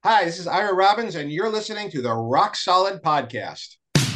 Hi, this is Ira Robbins, and you're listening to the Rock Solid Podcast.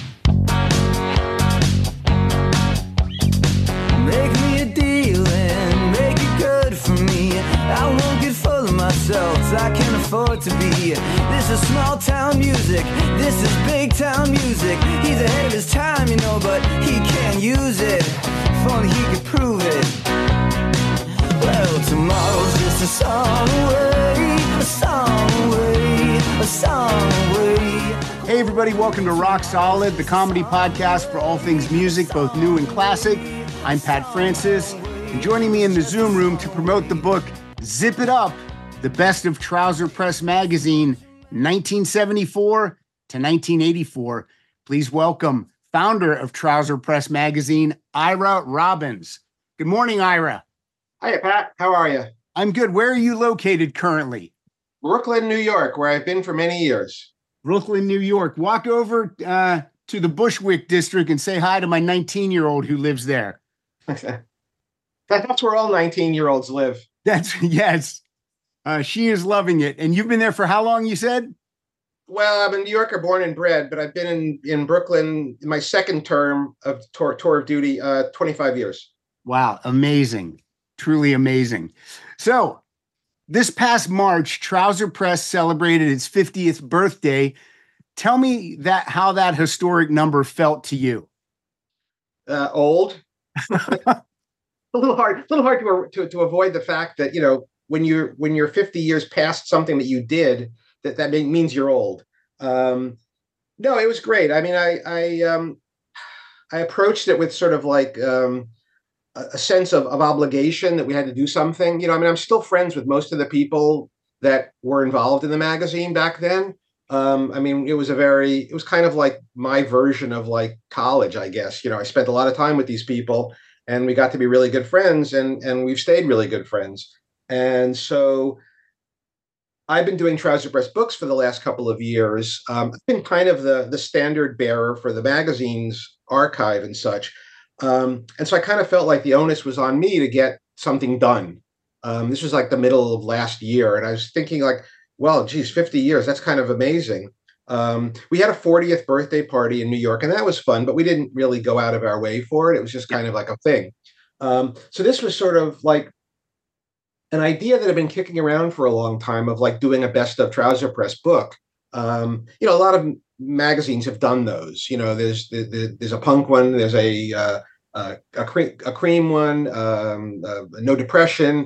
Make me a deal and make it good for me. I won't get full of myself, I can't afford to be. This is small town music, this is big town music. He's ahead of his time, but he can't use it. If only he could prove it. Well, tomorrow's just a song away, a song away, a song away. Hey everybody, welcome to Rock Solid, the comedy podcast for all things music, both new and classic. I'm Pat Francis, and joining me in the Zoom room to promote the book, Zip It Up, the best of Trouser Press Magazine, 1974 to 1984. Please welcome founder of Trouser Press Magazine, Ira Robbins. Good morning, Ira. Hiya, Pat. How are you? I'm good. Where are you located currently? Brooklyn, New York, where I've been for many years. Brooklyn, New York. Walk over to the Bushwick district and say hi to my 19-year-old who lives there. That's where all 19-year-olds live. Yes. She is loving it. And you've been there for how long, you said? Well, I'm a New Yorker born and bred, but I've been in Brooklyn in my second term of tour of duty, 25 years. Wow. Amazing. Truly amazing. So this past March, Trouser Press celebrated its 50th birthday. Tell me how that historic number felt to you. Old. a little hard to avoid the fact that, when you're 50 years past something that you did, that means you're old. No, it was great. I mean, I approached it with sort of like a sense of obligation that we had to do something. I'm still friends with most of the people that were involved in the magazine back then. It was kind of like my version of like college, I guess. I spent a lot of time with these people and we got to be really good friends and we've stayed really good friends. And so I've been doing Trouser Press books for the last couple of years. I've been kind of the standard bearer for the magazine's archive and such. And so I kind of felt like the onus was on me to get something done. This was like the middle of last year. And I was thinking like, well, geez, 50 years, that's kind of amazing. We had a 40th birthday party in New York, and that was fun, but we didn't really go out of our way for it. It was just kind of like a thing. So this was sort of like an idea that had been kicking around for a long time of like doing a best of Trouser Press book. A lot of magazines have done those. There's a punk one, there's a cream one, No Depression,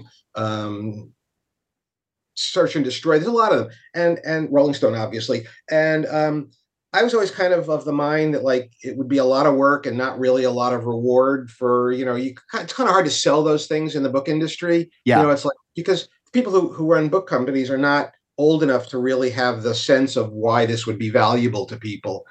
Search and Destroy. There's a lot of them, and Rolling Stone, obviously. And I was always kind of the mind that like it would be a lot of work and not really a lot of reward for, it's kind of hard to sell those things in the book industry. Yeah. It's like because people who run book companies are not old enough to really have the sense of why this would be valuable to people.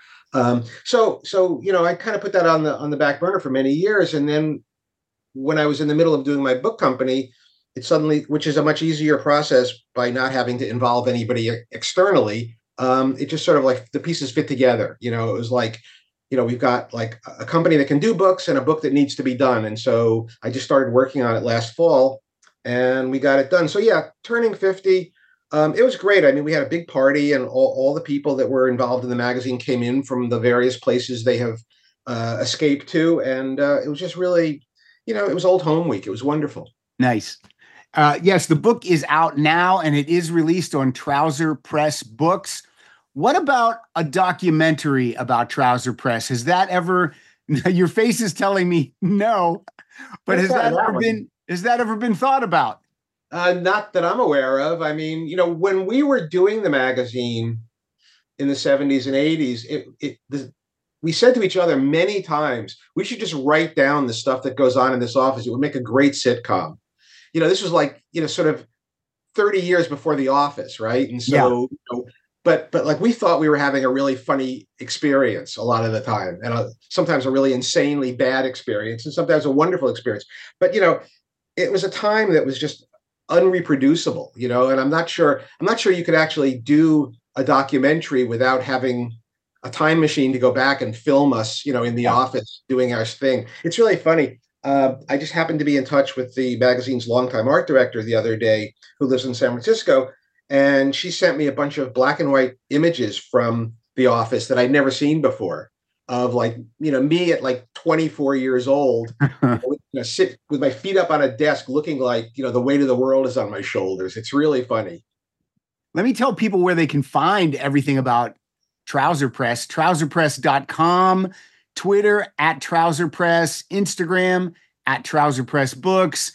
So I kind of put that on the back burner for many years. And then when I was in the middle of doing my book company, it suddenly, which is a much easier process by not having to involve anybody externally, it just sort of like the pieces fit together. It was like, we've got like a company that can do books and a book that needs to be done. And so I just started working on it last fall and we got it done. So yeah, turning 50, it was great. I mean, we had a big party and all the people that were involved in the magazine came in from the various places they have escaped to. And it was just really, it was old home week. It was wonderful. Nice. Yes, the book is out now and it is released on Trouser Press Books. What about a documentary about Trouser Press? Has that ever, your face is telling me no, but has that ever been thought about? Not that I'm aware of. I mean, when we were doing the magazine in the 70s and 80s, we said to each other many times, we should just write down the stuff that goes on in this office. It would make a great sitcom. This was like, sort of 30 years before The Office, right? And so, but like we thought we were having a really funny experience a lot of the time, and sometimes a really insanely bad experience, and sometimes a wonderful experience. But it was a time that was just unreproducible, and I'm not sure you could actually do a documentary without having a time machine to go back and film us, in the office doing our thing. It's really funny. I just happened to be in touch with the magazine's longtime art director the other day, who lives in San Francisco. and she sent me a bunch of black and white images from the office that I'd never seen before, of like, me at like 24 years old, sit with my feet up on a desk looking like, the weight of the world is on my shoulders. It's really funny. Let me tell people where they can find everything about Trouser Press. Trouserpress.com, Twitter @TrouserPress, Instagram @TrouserPressBooks,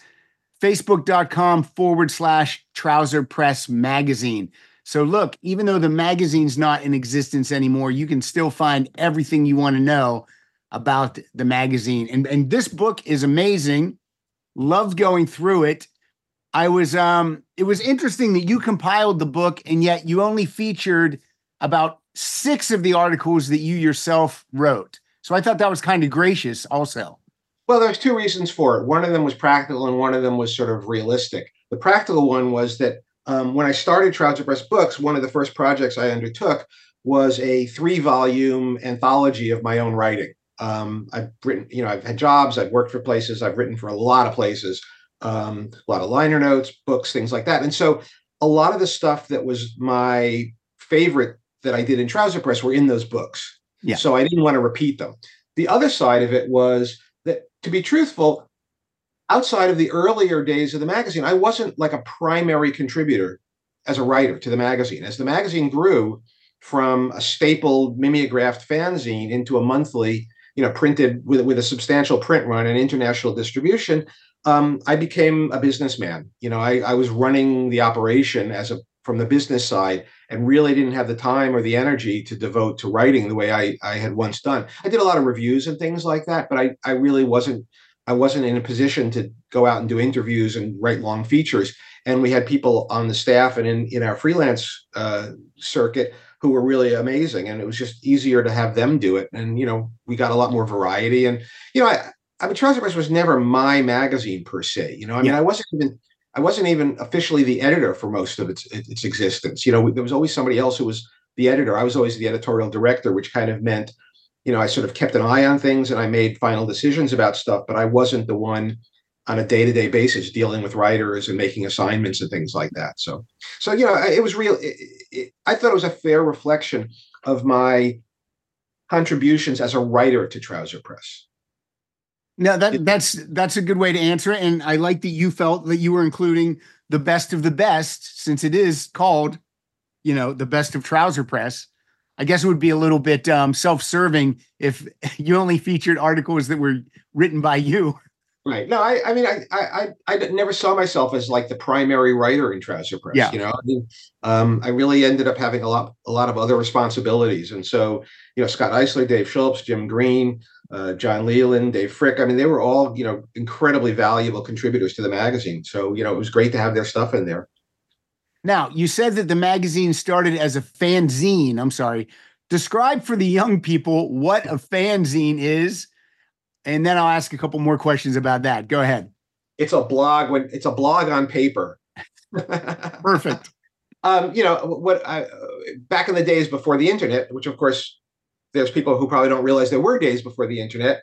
Facebook.com/Trouser Press Magazine. So look, even though the magazine's not in existence anymore, you can still find everything you want to know about the magazine. And this book is amazing. Loved going through it. It was interesting that you compiled the book, and yet you only featured about 6 of the articles that you yourself wrote. So I thought that was kind of gracious also. Well, there's 2 reasons for it. One of them was practical and one of them was sort of realistic. The practical one was that when I started Trouser Press Books, one of the first projects I undertook was a 3-volume anthology of my own writing. I've written, I've had jobs, I've worked for places, I've written for a lot of places, a lot of liner notes, books, things like that. And so a lot of the stuff that was my favorite that I did in Trouser Press were in those books. Yeah. So I didn't want to repeat them. The other side of it was that, to be truthful, outside of the earlier days of the magazine, I wasn't like a primary contributor as a writer to the magazine. As the magazine grew from a stapled mimeographed fanzine into a monthly, printed with a substantial print run and international distribution, I became a businessman. I was running the operation from the business side, and really didn't have the time or the energy to devote to writing the way I had once done. I did a lot of reviews and things like that, but I really wasn't in a position to go out and do interviews and write long features. And we had people on the staff and in our freelance circuit who were really amazing. And it was just easier to have them do it. And, we got a lot more variety. And, Trouser Press was never my magazine per se. I wasn't even officially the editor for most of its existence. There was always somebody else who was the editor. I was always the editorial director, which kind of meant, I sort of kept an eye on things and I made final decisions about stuff, but I wasn't the one on a day-to-day basis dealing with writers and making assignments and things like that. So it was real. I thought it was a fair reflection of my contributions as a writer to Trouser Press. No, that's a good way to answer it. And I like that you felt that you were including the best of the best, since it is called, the best of Trouser Press. I guess it would be a little bit self-serving if you only featured articles that were written by you. Right. No, I never saw myself as like the primary writer in Trouser Press. Yeah. I really ended up having a lot of other responsibilities. And so, Scott Eisler, Dave Schultz, Jim Green, John Leland, Dave Frick. They were all, incredibly valuable contributors to the magazine. So, it was great to have their stuff in there. Now, you said that the magazine started as a fanzine. I'm sorry. Describe for the young people what a fanzine is, and then I'll ask a couple more questions about that. Go ahead. It's a blog on paper. Perfect. Back in the days before the internet, which of course there's people who probably don't realize there were days before the internet.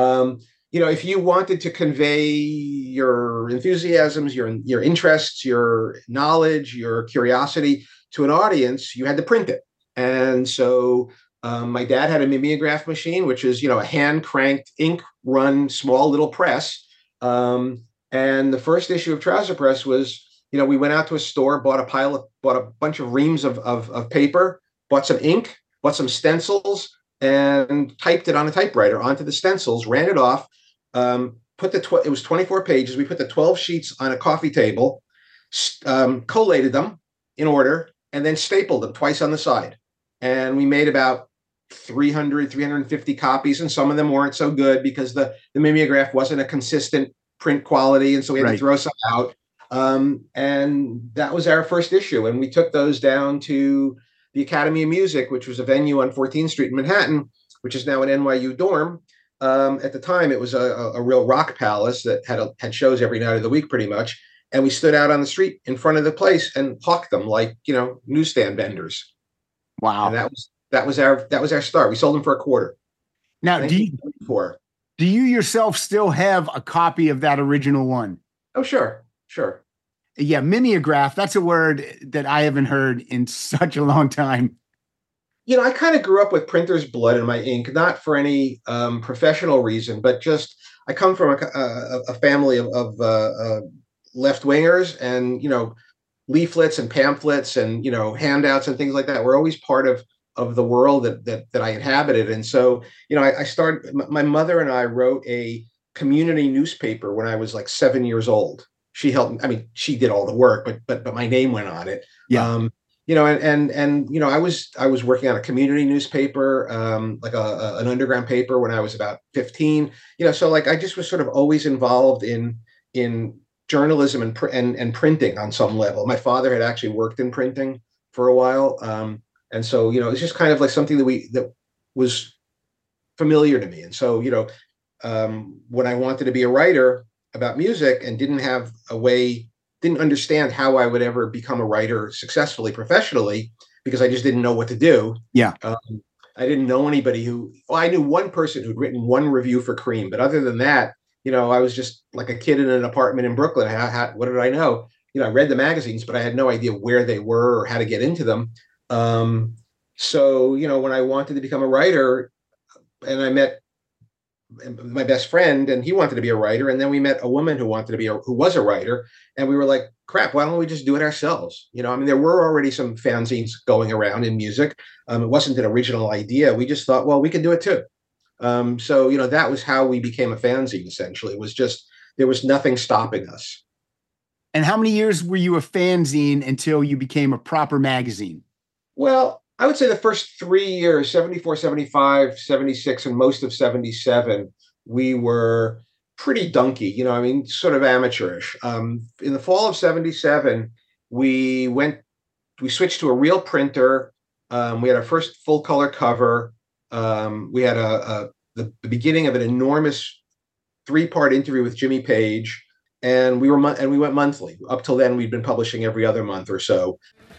If you wanted to convey your enthusiasms, your interests, your knowledge, your curiosity to an audience, you had to print it. And so my dad had a mimeograph machine, which is, a hand-cranked, ink-run, small little press. And the first issue of Trouser Press was, we went out to a store, bought a bunch of reams of paper, bought some ink, bought some stencils, and typed it on a typewriter onto the stencils, ran it off. It was 24 pages. We put the 12 sheets on a coffee table, collated them in order, and then stapled them twice on the side. And we made about 350 copies, and some of them weren't so good because the mimeograph wasn't a consistent print quality, and so we had to throw some out. And that was our first issue. And we took those down to the Academy of Music, which was a venue on 14th Street in Manhattan, which is now an NYU dorm. At the time, it was a real rock palace that had shows every night of the week, pretty much. And we stood out on the street in front of the place and hawked them like, newsstand vendors. Wow. And that was our start. We sold them for $0.25. Now, do you yourself still have a copy of that original one? Oh, sure. Yeah, mimeograph. That's a word that I haven't heard in such a long time. I kind of grew up with printer's blood in my ink, not for any professional reason, but just I come from a family of left wingers, and leaflets and pamphlets and handouts and things like that were always part of the world that I inhabited. And so I started. My mother and I wrote a community newspaper when I was like 7 years old. She helped. I mean, she did all the work, but my name went on it. Yeah. I was working on a community newspaper, like an underground paper when I was about 15. So like I just was sort of always involved in journalism and printing on some level. My father had actually worked in printing for a while, and so it's just kind of like something that was familiar to me. And so when I wanted to be a writer about music and didn't understand how I would ever become a writer successfully, professionally, because I just didn't know what to do. Yeah. I didn't know anybody I knew one person who'd written one review for Cream, but other than that, I was just like a kid in an apartment in Brooklyn. What did I know? I read the magazines, but I had no idea where they were or how to get into them. So when I wanted to become a writer, and I met my best friend, and he wanted to be a writer, and then we met a woman who was a writer, and we were like, crap, why don't we just do it ourselves? I mean, there were already some fanzines going around in music. It wasn't an original idea. We just thought, well, we can do it too. So that was how we became a fanzine. Essentially, it was just there was nothing stopping us. And how many years were you a fanzine until you became a proper magazine? Well, I would say the first 3 years, 74, 75, 76, and most of 77, we were pretty dunky, I mean, sort of amateurish. In the fall of 77, we switched to a real printer. We had our first full color cover. We had the beginning of an enormous 3-part interview with Jimmy Page, and we went monthly. Up till then, we'd been publishing every other month or so.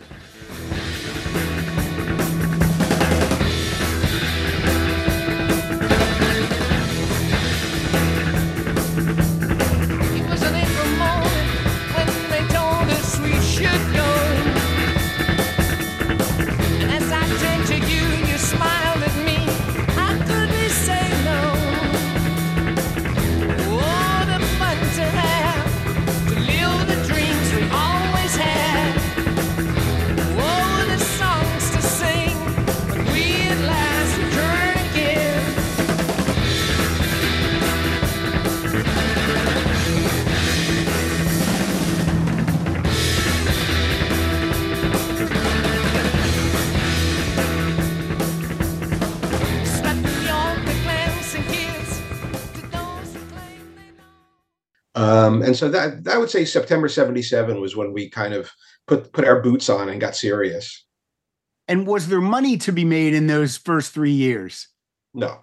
And so that I would say September 77 was when we kind of put our boots on and got serious. And was there money to be made in those first 3 years? No.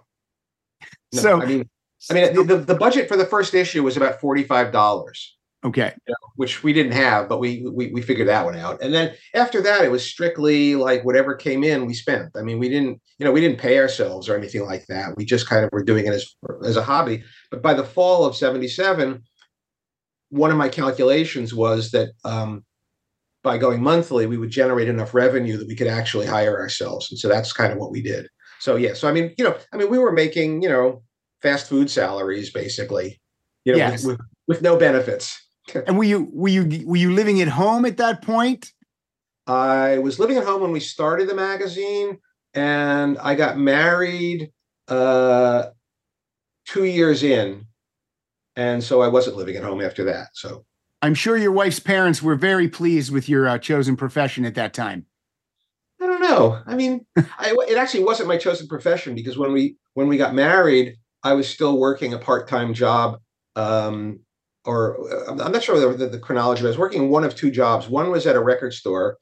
So I mean, the budget for the first issue was about $45. Okay. Which we didn't have, but we figured that one out. And then after that, it was strictly like whatever came in, we spent. I mean, we didn't pay ourselves or anything like that. We just kind of were doing it as a hobby. But by the fall of 77, one of my calculations was that by going monthly, we would generate enough revenue that we could actually hire ourselves. And so that's kind of what we did. So, yeah. So, we were making, fast food salaries, basically, yes. with no benefits. And were you living at home at that point? I was living at home when we started the magazine, and I got married 2 years in. And so I wasn't living at home after that. So I'm sure your wife's parents were very pleased with your chosen profession at that time. I don't know. I mean, it actually wasn't my chosen profession, because when we got married, I was still working a part-time job. Or I'm not sure the chronology. I was working one of two jobs. One was at a record store.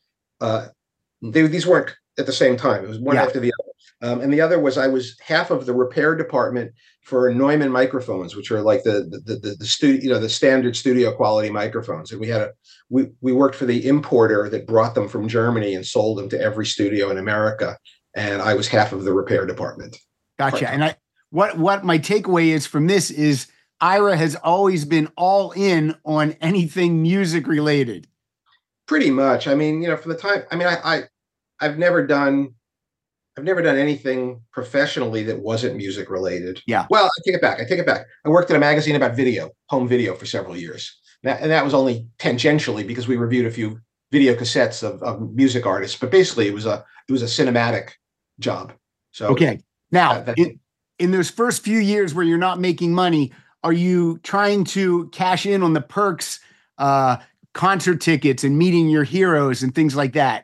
These weren't at the same time. It was one after the other. And the other was I was half of the repair department for Neumann microphones, which are like the studio, the standard studio quality microphones. And we worked for the importer that brought them from Germany and sold them to every studio in America. And I was half of the repair department. Gotcha. And what my takeaway is from this is Ira has always been all in on anything music related. Pretty much. I mean, from the time, I mean, I've never done anything professionally that wasn't music related. Yeah. Well, I take it back. I worked at a magazine about home video for several years. And that was only tangentially because we reviewed a few video cassettes of music artists, but basically it was a cinematic job. So okay. Now, in those first few years where you're not making money, are you trying to cash in on the perks, concert tickets and meeting your heroes and things like that?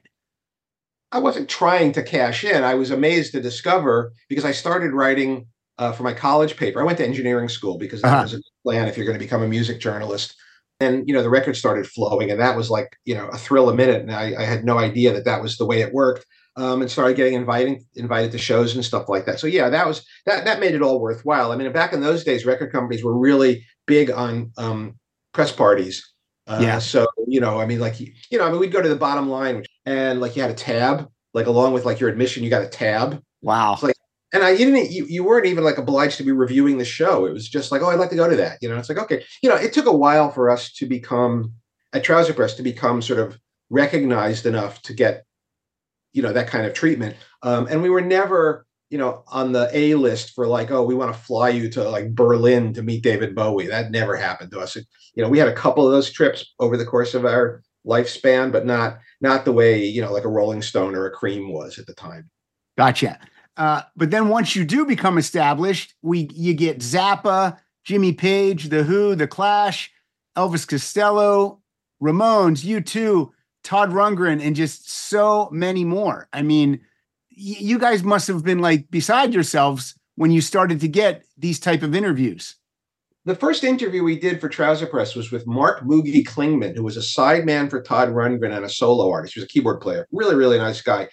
I wasn't trying to cash in. I was amazed to discover, because I started writing for my college paper. I went to engineering school because that was a plan if you're going to become a music journalist. And, the record started flowing, and that was like, a thrill a minute. And I had no idea that was the way it worked. And started getting invited to shows and stuff like that. So yeah, that made it all worthwhile. I mean, back in those days, record companies were really big on press parties. So, I mean, we'd go to the Bottom Line, and like you had a tab, like along with like your admission, you got a tab. Wow. It's like, and you weren't even like obliged to be reviewing the show. It was just like, oh, I'd like to go to that. It's like, okay. It took a while for us to become, at Trouser Press, to become sort of recognized enough to get, that kind of treatment. And we were never, on the A list for like, oh, we want to fly you to like Berlin to meet David Bowie. That never happened to us. We had a couple of those trips over the course of our lifespan, but not the way, like a Rolling Stone or a Cream was at the time. Gotcha. But then once you do become established, you get Zappa, Jimmy Page, The Who, The Clash, Elvis Costello, Ramones, U2, Todd Rundgren, and just so many more. I mean, you guys must have been like beside yourselves when you started to get these type of interviews. The first interview we did for Trouser Press was with Mark Moogie Klingman, who was a sideman for Todd Rundgren and a solo artist. He was a keyboard player. Really, really nice guy.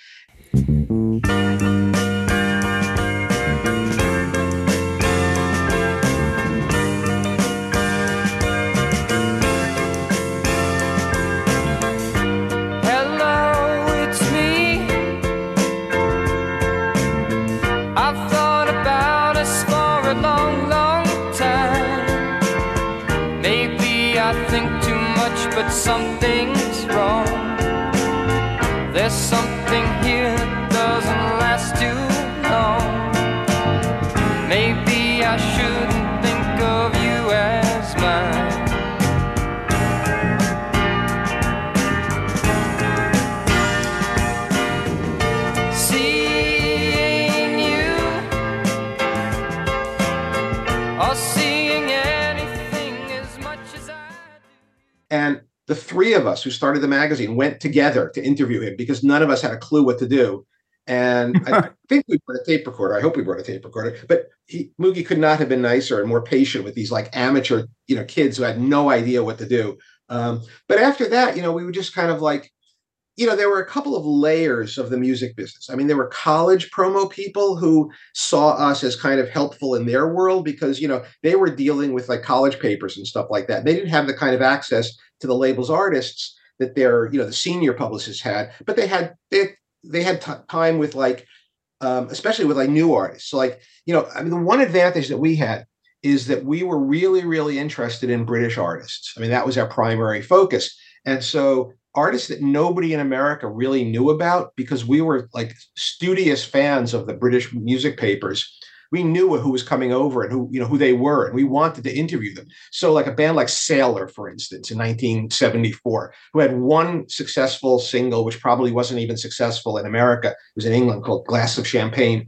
Something's wrong. There's something here that doesn't last too long. Maybe I shouldn't think of you as mine. Seeing you or seeing anything as much as I do. And the three of us who started the magazine went together to interview him because none of us had a clue what to do. And I think we brought a tape recorder. I hope we brought a tape recorder. But Moogie could not have been nicer and more patient with these like amateur, kids who had no idea what to do. But after that, we were just kind of like, there were a couple of layers of the music business. I mean, there were college promo people who saw us as kind of helpful in their world because, they were dealing with like college papers and stuff like that. They didn't have the kind of access to the label's artists that their, the senior publicists had, but they had time with like, especially with like new artists. So like, I mean, the one advantage that we had is that we were really, really interested in British artists. I mean, that was our primary focus. And so artists that nobody in America really knew about, because we were like studious fans of the British music papers, we knew who was coming over and who they were, and we wanted to interview them. So like a band like Sailor, for instance, in 1974, who had one successful single, which probably wasn't even successful in America. It was in England, called Glass of Champagne.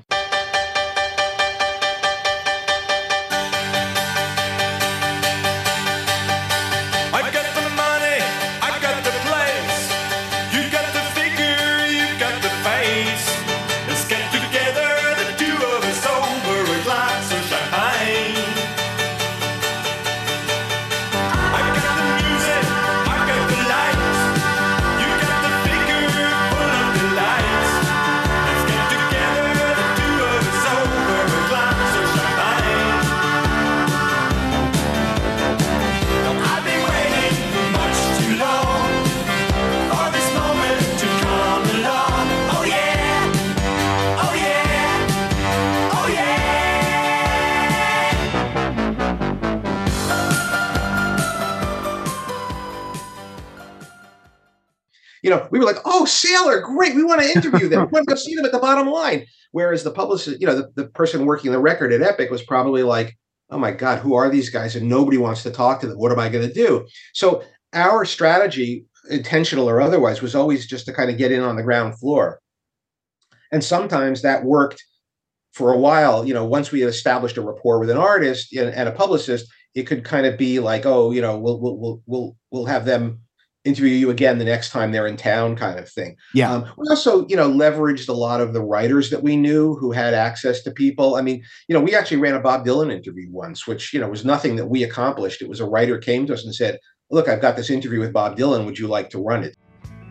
we were like, oh, Sailor, great. We want to interview them. We want to go see them at the Bottom Line. Whereas the publicist, the person working the record at Epic was probably like, oh my God, who are these guys? And nobody wants to talk to them. What am I going to do? So our strategy, intentional or otherwise, was always just to kind of get in on the ground floor. And sometimes that worked for a while. Once we had established a rapport with an artist and a publicist, it could kind of be like, oh, we'll have them interview you again the next time they're in town, kind of thing. Yeah. We also, leveraged a lot of the writers that we knew who had access to people. I mean, we actually ran a Bob Dylan interview once, which, was nothing that we accomplished. It was a writer came to us and said, look, I've got this interview with Bob Dylan. Would you like to run it?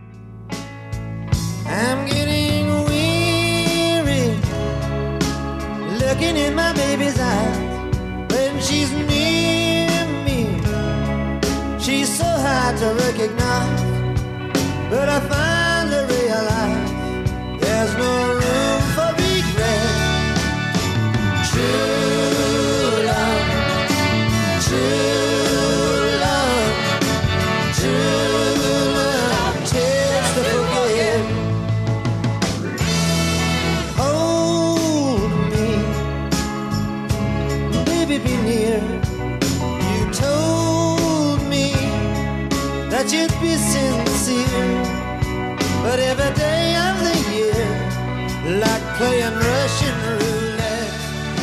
I'm getting weary looking in my baby's eyes when she's near me. She's so hard to recognize, but I finally realize there's no room for regret. True love, true love, true love takes to forget. Hold me, baby, be near. You told me that you'd be sincere, but every day of the year, like playing Russian roulette.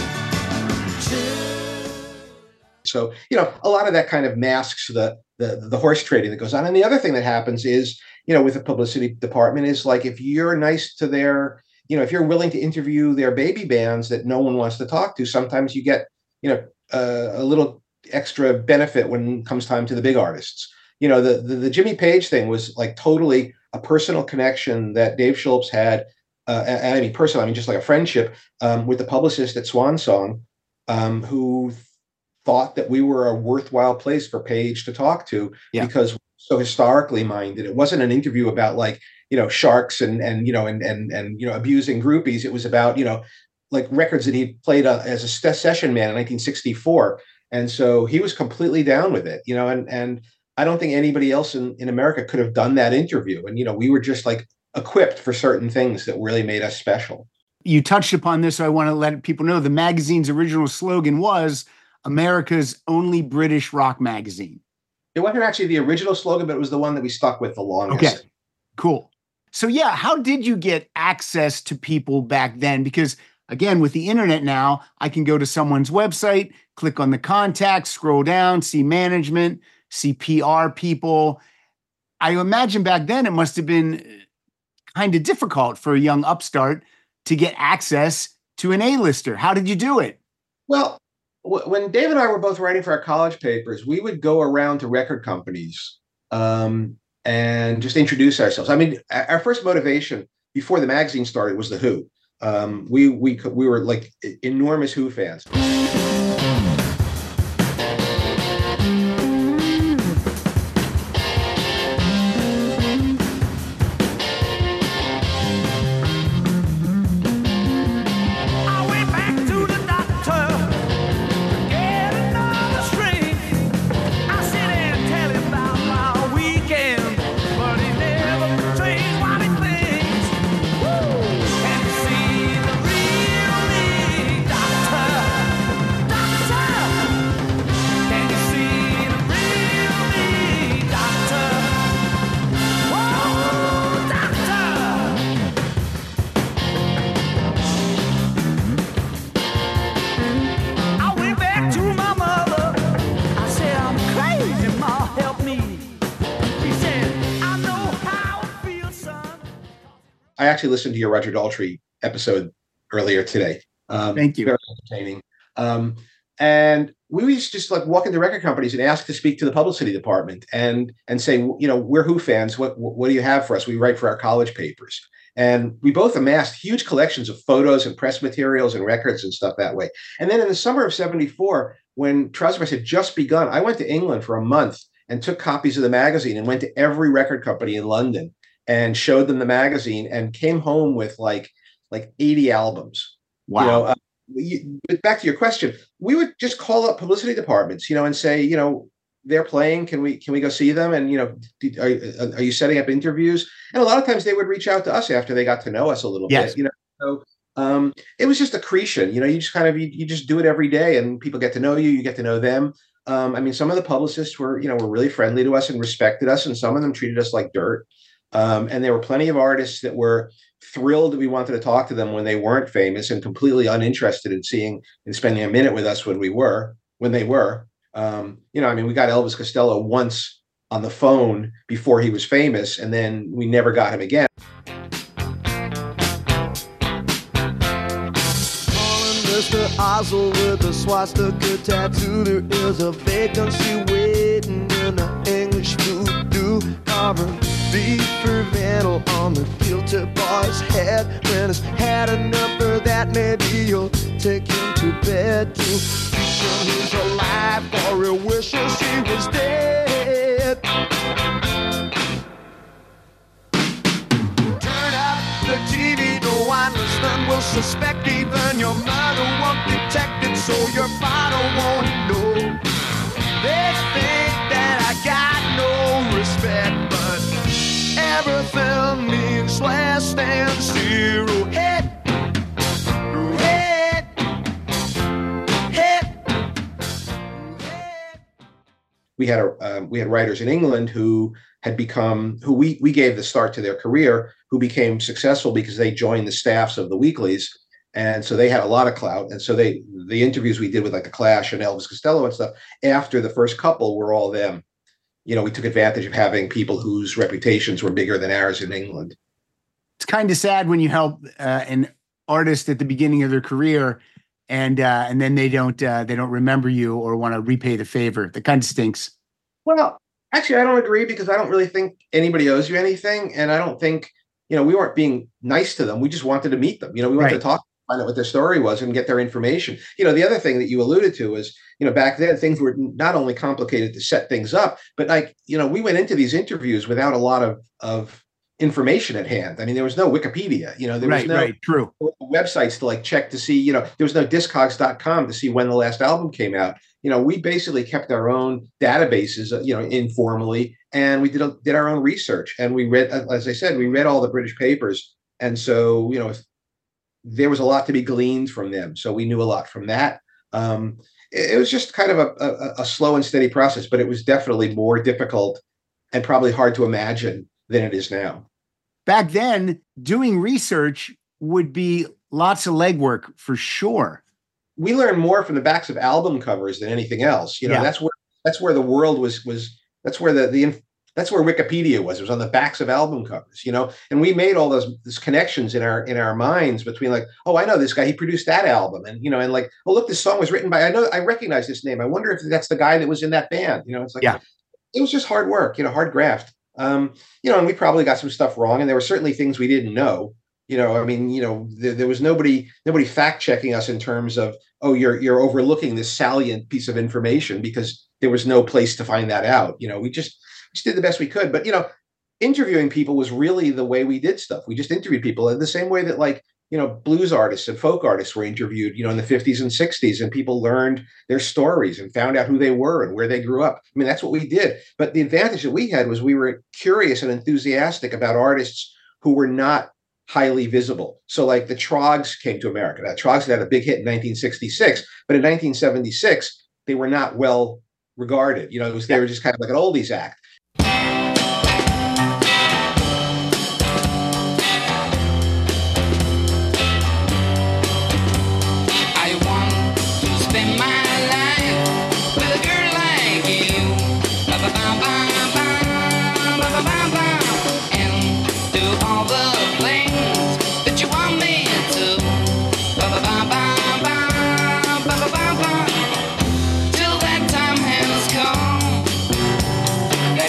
So, a lot of that kind of masks the horse trading that goes on. And the other thing that happens is, with the publicity department is like, if you're nice to their, if you're willing to interview their baby bands that no one wants to talk to, sometimes you get, a little extra benefit when it comes time to the big artists. The Jimmy Page thing was like totally a personal connection that Dave Schultz had. And I mean, personal, I mean, just like a friendship with the publicist at Swan Song, who thought that we were a worthwhile place for Page to talk to because we're so historically minded. It wasn't an interview about like, sharks and abusing groupies. It was about, like records that he played as a session man in 1964. And so he was completely down with it, and I don't think anybody else in America could have done that interview. And, we were just like equipped for certain things that really made us special. You touched upon this, so I want to let people know the magazine's original slogan was America's only British rock magazine. It wasn't actually the original slogan, but it was the one that we stuck with the longest. Okay, cool. So yeah, how did you get access to people back then? Because again, with the internet now, I can go to someone's website, click on the contacts, scroll down, see management, see PR people. I imagine back then it must have been kind of difficult for a young upstart to get access to an A-lister. How did you do it? Well, when Dave and I were both writing for our college papers, we would go around to record companies and just introduce ourselves. I mean, our first motivation before the magazine started was The Who. We were like enormous Who fans. I actually listened to your Roger Daltrey episode earlier today. Thank you. Very entertaining. And we used to just like walk into record companies and ask to speak to the publicity department and say, we're Who fans. What do you have for us? We write for our college papers. And we both amassed huge collections of photos and press materials and records and stuff that way. And then in the summer of 74, when Trouser Press had just begun, I went to England for a month and took copies of the magazine and went to every record company in London and showed them the magazine and came home with like 80 albums. Wow. Back to your question, we would just call up publicity departments, and say, they're playing. Can we go see them? And, are you setting up interviews? And a lot of times they would reach out to us after they got to know us a little Yes. bit, So it was just accretion. You just kind of you just do it every day, and people get to know you. You get to know them. Some of the publicists were really friendly to us and respected us, and some of them treated us like dirt. And there were plenty of artists that were thrilled that we wanted to talk to them when they weren't famous, and completely uninterested in seeing and spending a minute with us when they were. We got Elvis Costello once on the phone before he was famous, and then we never got him again. Mr. Oswald with a swastika tattoo. There is a vacancy waiting in an English voodoo. Carving beef Vandal on the guilty boy's head. When he's had enough of that, maybe you'll take him to bed too. He's alive or he wishes he was dead. Turn up the TV, no one listening will suspect. Even your mother won't detect it, so your father won't know. They think that I got no respect, but everything means less than zero. Head, head, head, head. We had writers in England who we gave the start to their career, who became successful because they joined the staffs of the weeklies. And so they had a lot of clout. And so the interviews we did with like The Clash and Elvis Costello and stuff, after the first couple were all them. We took advantage of having people whose reputations were bigger than ours in England. It's kind of sad when you help an artist at the beginning of their career and then they don't remember you or want to repay the favor. That kind of stinks. Well, actually, I don't agree, because I don't really think anybody owes you anything. And I don't think, we weren't being nice to them. We just wanted to meet them. We wanted to talk, find out what their story was and get their information. The other thing that you alluded to is, back then things were not only complicated to set things up, but we went into these interviews without a lot of information at hand. There was no Wikipedia, there was no true websites to check to see, there was no discogs.com to see when the last album came out. We basically kept our own databases, informally, and we did our own research, and we read, as I said, we read all the British papers. And so, there was a lot to be gleaned from them. So we knew a lot from that. It was just kind of a slow and steady process, but it was definitely more difficult and probably hard to imagine than it is now. Back then, doing research would be lots of legwork for sure. We learned more from the backs of album covers than anything else. That's where the world was. That's where that's where Wikipedia was. It was on the backs of album covers, and we made all those connections in our minds between oh, I know this guy, he produced that album. And, oh, look, this song was written by, I recognize this name. I wonder if that's the guy that was in that band. It's It was just hard work, hard graft. And we probably got some stuff wrong, and there were certainly things we didn't know. There was nobody fact checking us in terms of, oh, you're overlooking this salient piece of information, because there was no place to find that out. We just did the best we could. But, interviewing people was really the way we did stuff. We just interviewed people in the same way that blues artists and folk artists were interviewed, in the 50s and 60s, and people learned their stories and found out who they were and where they grew up. That's what we did. But the advantage that we had was we were curious and enthusiastic about artists who were not highly visible. So the Troggs came to America. Now, Troggs had a big hit in 1966, but in 1976, they were not well regarded. They were just kind of like an oldies act. Till that time has come.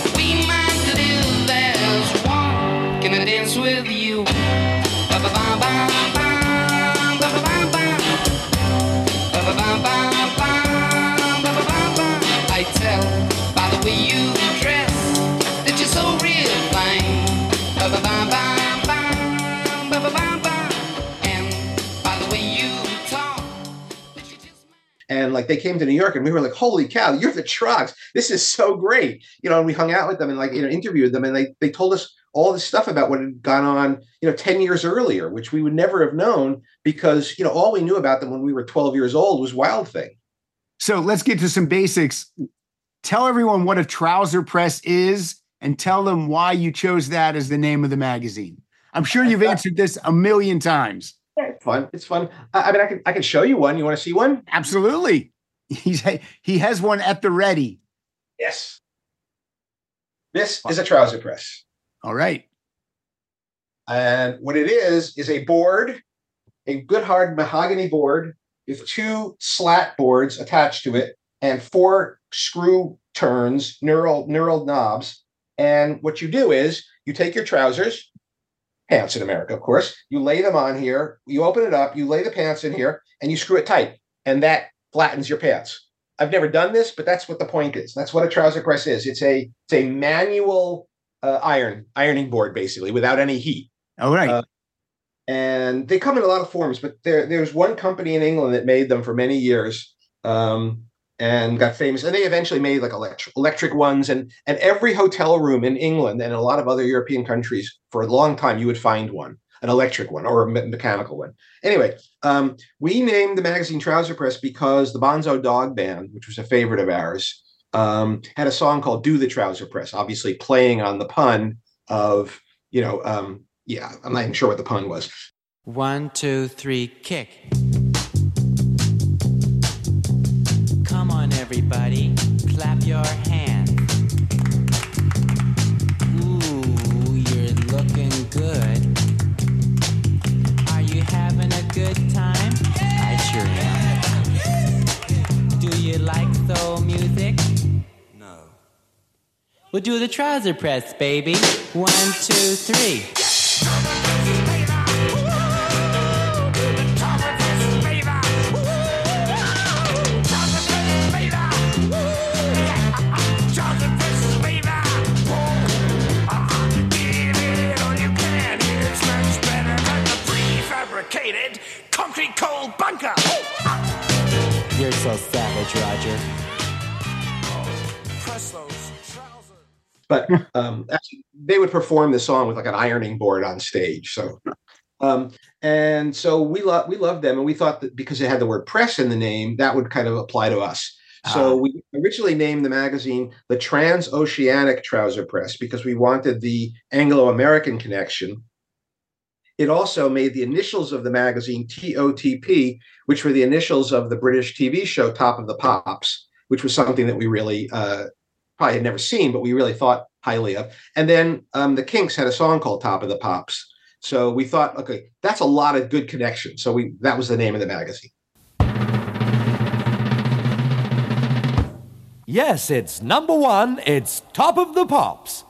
like they came to New York and we were like, holy cow, you're the Troggs. This is so great. And we hung out with them and like, interviewed them, and they told us all this stuff about what had gone on, 10 years earlier, which we would never have known because, all we knew about them when we were 12 years old was Wild Thing. So let's get to some basics. Tell everyone what a trouser press is and tell them why you chose that as the name of the magazine. I'm sure you've answered this a million times. It's fun. It's fun. I mean, I can show you one. You want to see one? Absolutely. He has one at the ready. Yes. This is a trouser press. All right. And what it is a board, a good hard mahogany board with 2 slat boards attached to it and 4 screw turns, knurled knobs. And what you do is you take your trousers, pants in America, of course, you lay them on here, you open it up, you lay the pants in here, and you screw it tight. And that flattens your pants. I've never done this, but that's what the point is. That's what a trouser press is. It's a manual ironing board, basically, without any heat. All right. And they come in a lot of forms, but there's one company in England that made them for many years and got famous. And they eventually made like electric ones. And every hotel room in England and a lot of other European countries, for a long time, you would find one, an electric one or a mechanical one. Anyway, we named the magazine Trouser Press because the Bonzo Dog Band, which was a favorite of ours, had a song called Do the Trouser Press, obviously playing on the pun of, I'm not even sure what the pun was. 1, 2, 3, kick. Come on, everybody, clap your hands. Ooh, you're looking good. Are you having a good time? I sure am. Do you like soul music? No. We'll do the trouser press, baby. 1, 2, 3. Concrete cold bunker. You're so savage, Roger. But actually, they would perform the song with like an ironing board on stage. So, and so we loved them, and we thought that because it had the word press in the name, that would kind of apply to us. So we originally named the magazine the Transoceanic Trouser Press because we wanted the Anglo-American connection. It also made the initials of the magazine TOTP, which were the initials of the British TV show Top of the Pops, which was something that we really probably had never seen, but we really thought highly of. And then the Kinks had a song called Top of the Pops. So we thought, okay, that's a lot of good connections. So that was the name of the magazine. Yes, it's number 1. It's Top of the Pops.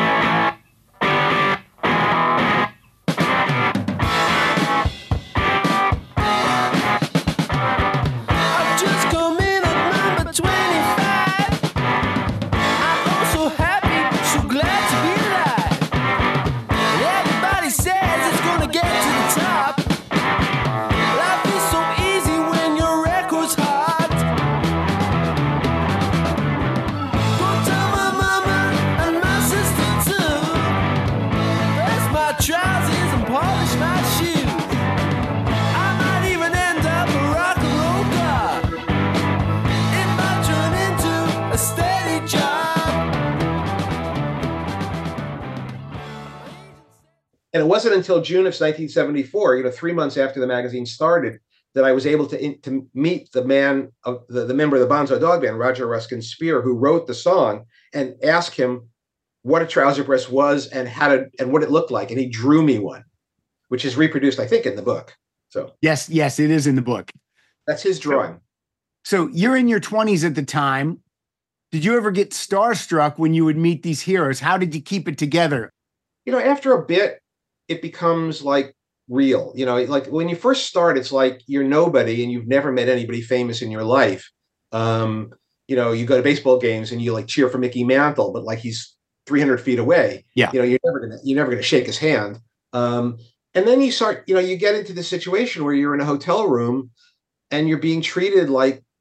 And it wasn't until June of 1974, 3 months after the magazine started, that I was able to meet the man, the member of the Bonzo Dog Band, Roger Ruskin Spear, who wrote the song, and ask him what a trouser press was and and what it looked like. And he drew me one, which is reproduced, I think, in the book. So yes, it is in the book. That's his drawing. So you're in your 20s at the time. Did you ever get starstruck when you would meet these heroes? How did you keep it together? After a bit, it becomes like real. Like when you first start, it's like you're nobody and you've never met anybody famous in your life. You go to baseball games and you like cheer for Mickey Mantle, but like he's 300 feet away. Yeah. You're never gonna shake his hand. And then you start, you get into the situation where you're in a hotel room and you're being treated like,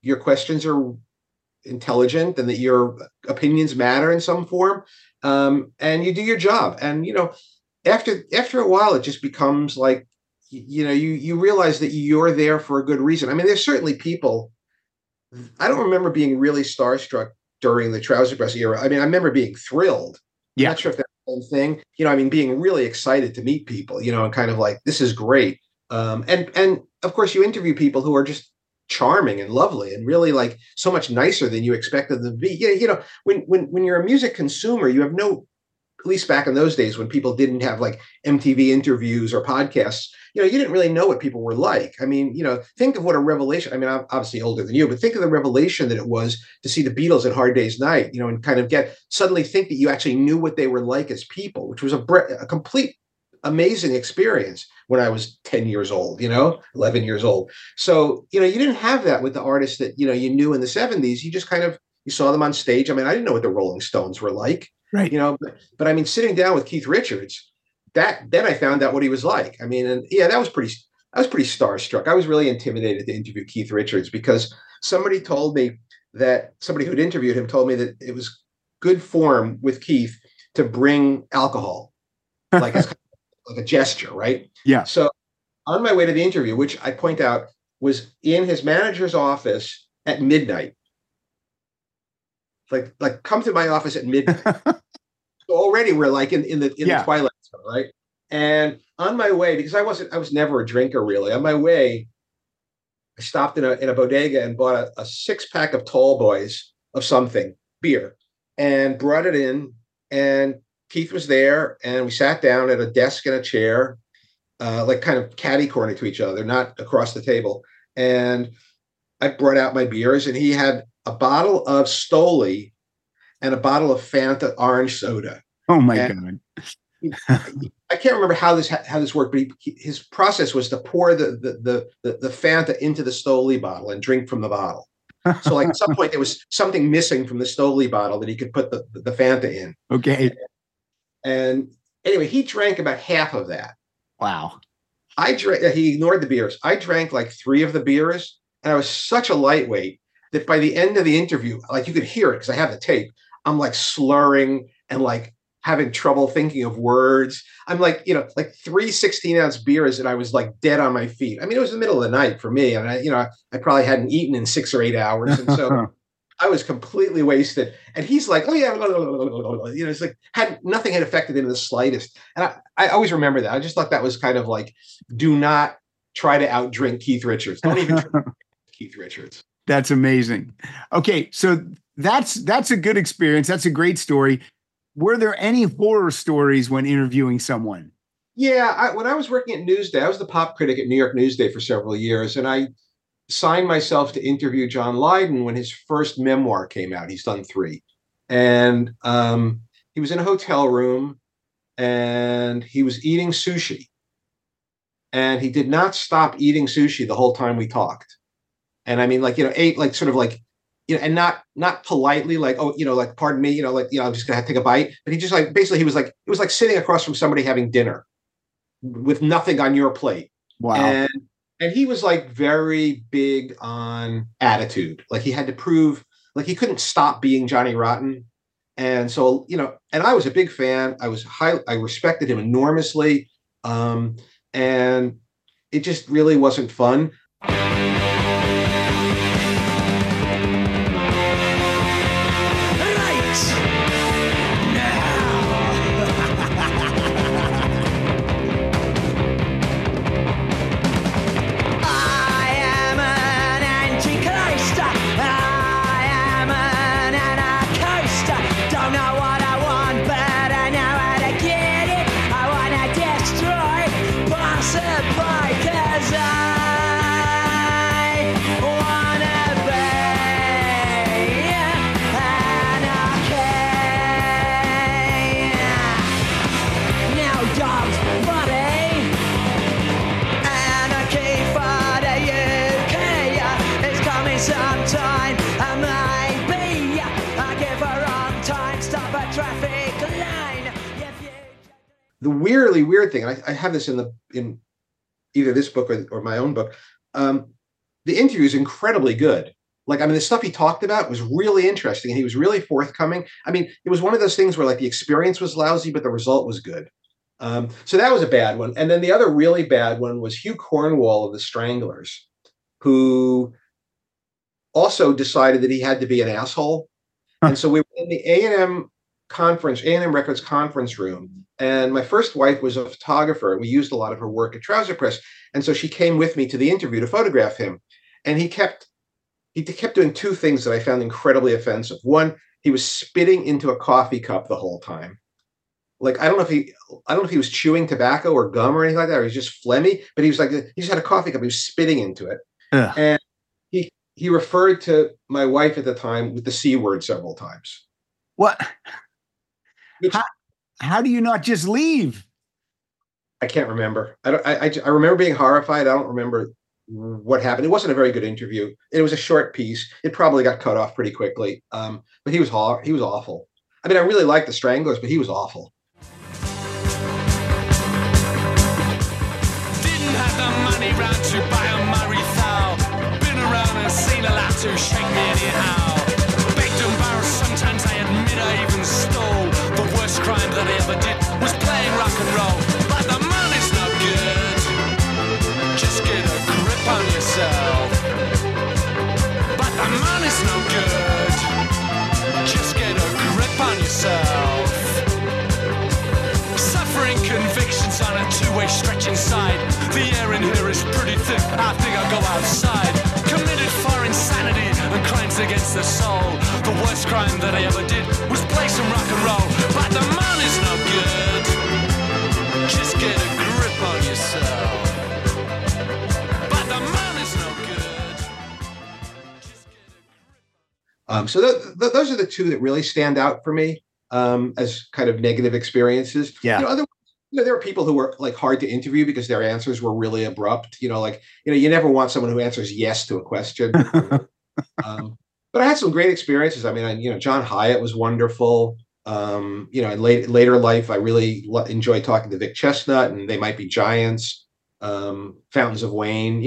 your questions are intelligent and that your opinions matter in some form, and you do your job. And after a while, it just becomes like you realize that you're there for a good reason. I mean, there's certainly people. I don't remember being really starstruck during the Trouser Press era. I mean, I remember being thrilled. Yeah. I'm not sure if that's the same thing. I mean, being really excited to meet people. And kind of like, this is great. And of course, you interview people who are just charming and lovely and really like so much nicer than you expected them to be. When you're a music consumer, you have no, at least back in those days when people didn't have like MTV interviews or podcasts, you didn't really know what people were like. I mean, think of what a revelation. I mean, I'm obviously older than you, but think of the revelation that it was to see the Beatles at Hard Day's Night, and kind of suddenly think that you actually knew what they were like as people, which was a complete amazing experience when I was 10 years old, 11 years old. So, you didn't have that with the artists that, you knew in the 70s. You just you saw them on stage. I mean, I didn't know what the Rolling Stones were like, right. But I mean, sitting down with Keith Richards, then I found out what he was like. I mean, and yeah, I was pretty starstruck. I was really intimidated to interview Keith Richards because somebody who'd interviewed him told me that it was good form with Keith to bring alcohol, like as like a gesture, right? Yeah. So on my way to the interview, which I point out was in his manager's office at midnight, like come to my office at midnight. So already we're like in the twilight zone, right? And on my way, because I was never a drinker really. On my way, I stopped in a bodega and bought a 6-pack of Tall Boys of something beer, and brought it in. And Keith was there, and we sat down at a desk and a chair, like kind of catty corner to each other, not across the table. And I brought out my beers, and he had a bottle of Stoli and a bottle of Fanta orange soda. Oh my God. I can't remember how this worked, but his process was to pour the Fanta into the Stoli bottle and drink from the bottle. So like at some point there was something missing from the Stoli bottle that he could put the Fanta in. Okay. And anyway, he drank about half of that. Wow. He ignored the beers. I drank like 3 of the beers, and I was such a lightweight that by the end of the interview, like you could hear it because I have the tape. I'm like slurring and like having trouble thinking of words. I'm like, like 3 16-ounce beers, and I was like dead on my feet. I mean, it was the middle of the night for me, and I probably hadn't eaten in 6 or 8 hours, and so I was completely wasted. And he's like, oh yeah, it's like nothing had affected him in the slightest. And I always remember that. I just thought that was kind of like, do not try to outdrink Keith Richards. Don't even try to Keith Richards. That's amazing. Okay, so that's a good experience. That's a great story. Were there any horror stories when interviewing someone? Yeah, when I was working at Newsday, I was the pop critic at New York Newsday for several years, and I signed myself to interview John Lydon when his first memoir came out. He's done 3. And he was in a hotel room, and he was eating sushi. And he did not stop eating sushi the whole time we talked. And I mean, like, ate like sort of like, and not politely, like, oh, like, pardon me, like, I'm just gonna take a bite. But he just like, basically, it was like sitting across from somebody having dinner with nothing on your plate. Wow. And he was like very big on attitude. Like he had to prove, like he couldn't stop being Johnny Rotten. And so, and I was a big fan. I respected him enormously. And it just really wasn't fun. The weirdly weird thing, and I have this in either this book or my own book, the interview is incredibly good. Like, I mean, the stuff he talked about was really interesting, and he was really forthcoming. I mean, it was one of those things where like the experience was lousy, but the result was good. So that was a bad one. And then the other really bad one was Hugh Cornwall of the Stranglers, who also decided that he had to be an asshole. And so we were in the A&M conference, A&M Records conference room. And my first wife was a photographer, and we used a lot of her work at Trouser Press. And so she came with me to the interview to photograph him. And he kept doing two things that I found incredibly offensive. One, he was spitting into a coffee cup the whole time. Like, I don't know if he was chewing tobacco or gum or anything like that, or he's just phlegmy, but he just had a coffee cup. He was spitting into it. Ugh. And he referred to my wife at the time with the C word several times. What? How do you not just leave? I can't remember. I remember being horrified. I don't remember what happened. It wasn't a very good interview. It was a short piece. It probably got cut off pretty quickly. But he was awful. I mean, I really liked the Stranglers, but he was awful. Didn't have the money round to buy a Murray Thou. Been around and seen a lot to shake me anyhow. Begged and borrowed, sometimes I admit I even stole. The worst crime that I ever did was playing rock and roll. But the money's no good. Just get a grip on yourself. But the money's no good. Just get a grip on yourself. Suffering convictions on a two-way stretch inside. The air in here is pretty thick. I think I'll go outside. Committed for insanity and crimes against the soul. The worst crime that I ever did was play some rock and roll. But the money's no good. Just get a grip on yourself. But the money's no good. Just get a grip. So those are the two that really stand out for me as kind of negative experiences. Yeah. There are people who were like hard to interview because their answers were really abrupt. You never want someone who answers yes to a question. But I had some great experiences. I mean, John Hyatt was wonderful. In later life, I really enjoyed talking to Vic Chestnut and They Might Be Giants, Fountains of Wayne.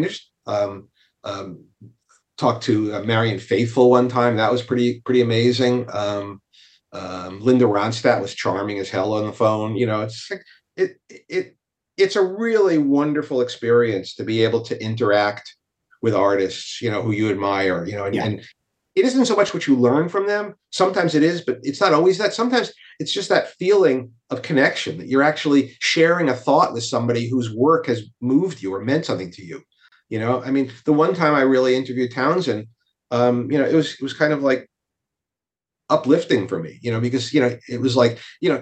Talked to Marianne Faithfull one time. That was pretty amazing. Linda Ronstadt was charming as hell on the phone. It's a really wonderful experience to be able to interact with artists, who you admire, and it isn't so much what you learn from them. Sometimes it is, but it's not always that. Sometimes it's just that feeling of connection, that you're actually sharing a thought with somebody whose work has moved you or meant something to you. I mean, the one time I really interviewed Townshend, it was kind of like uplifting for me, because, it was like,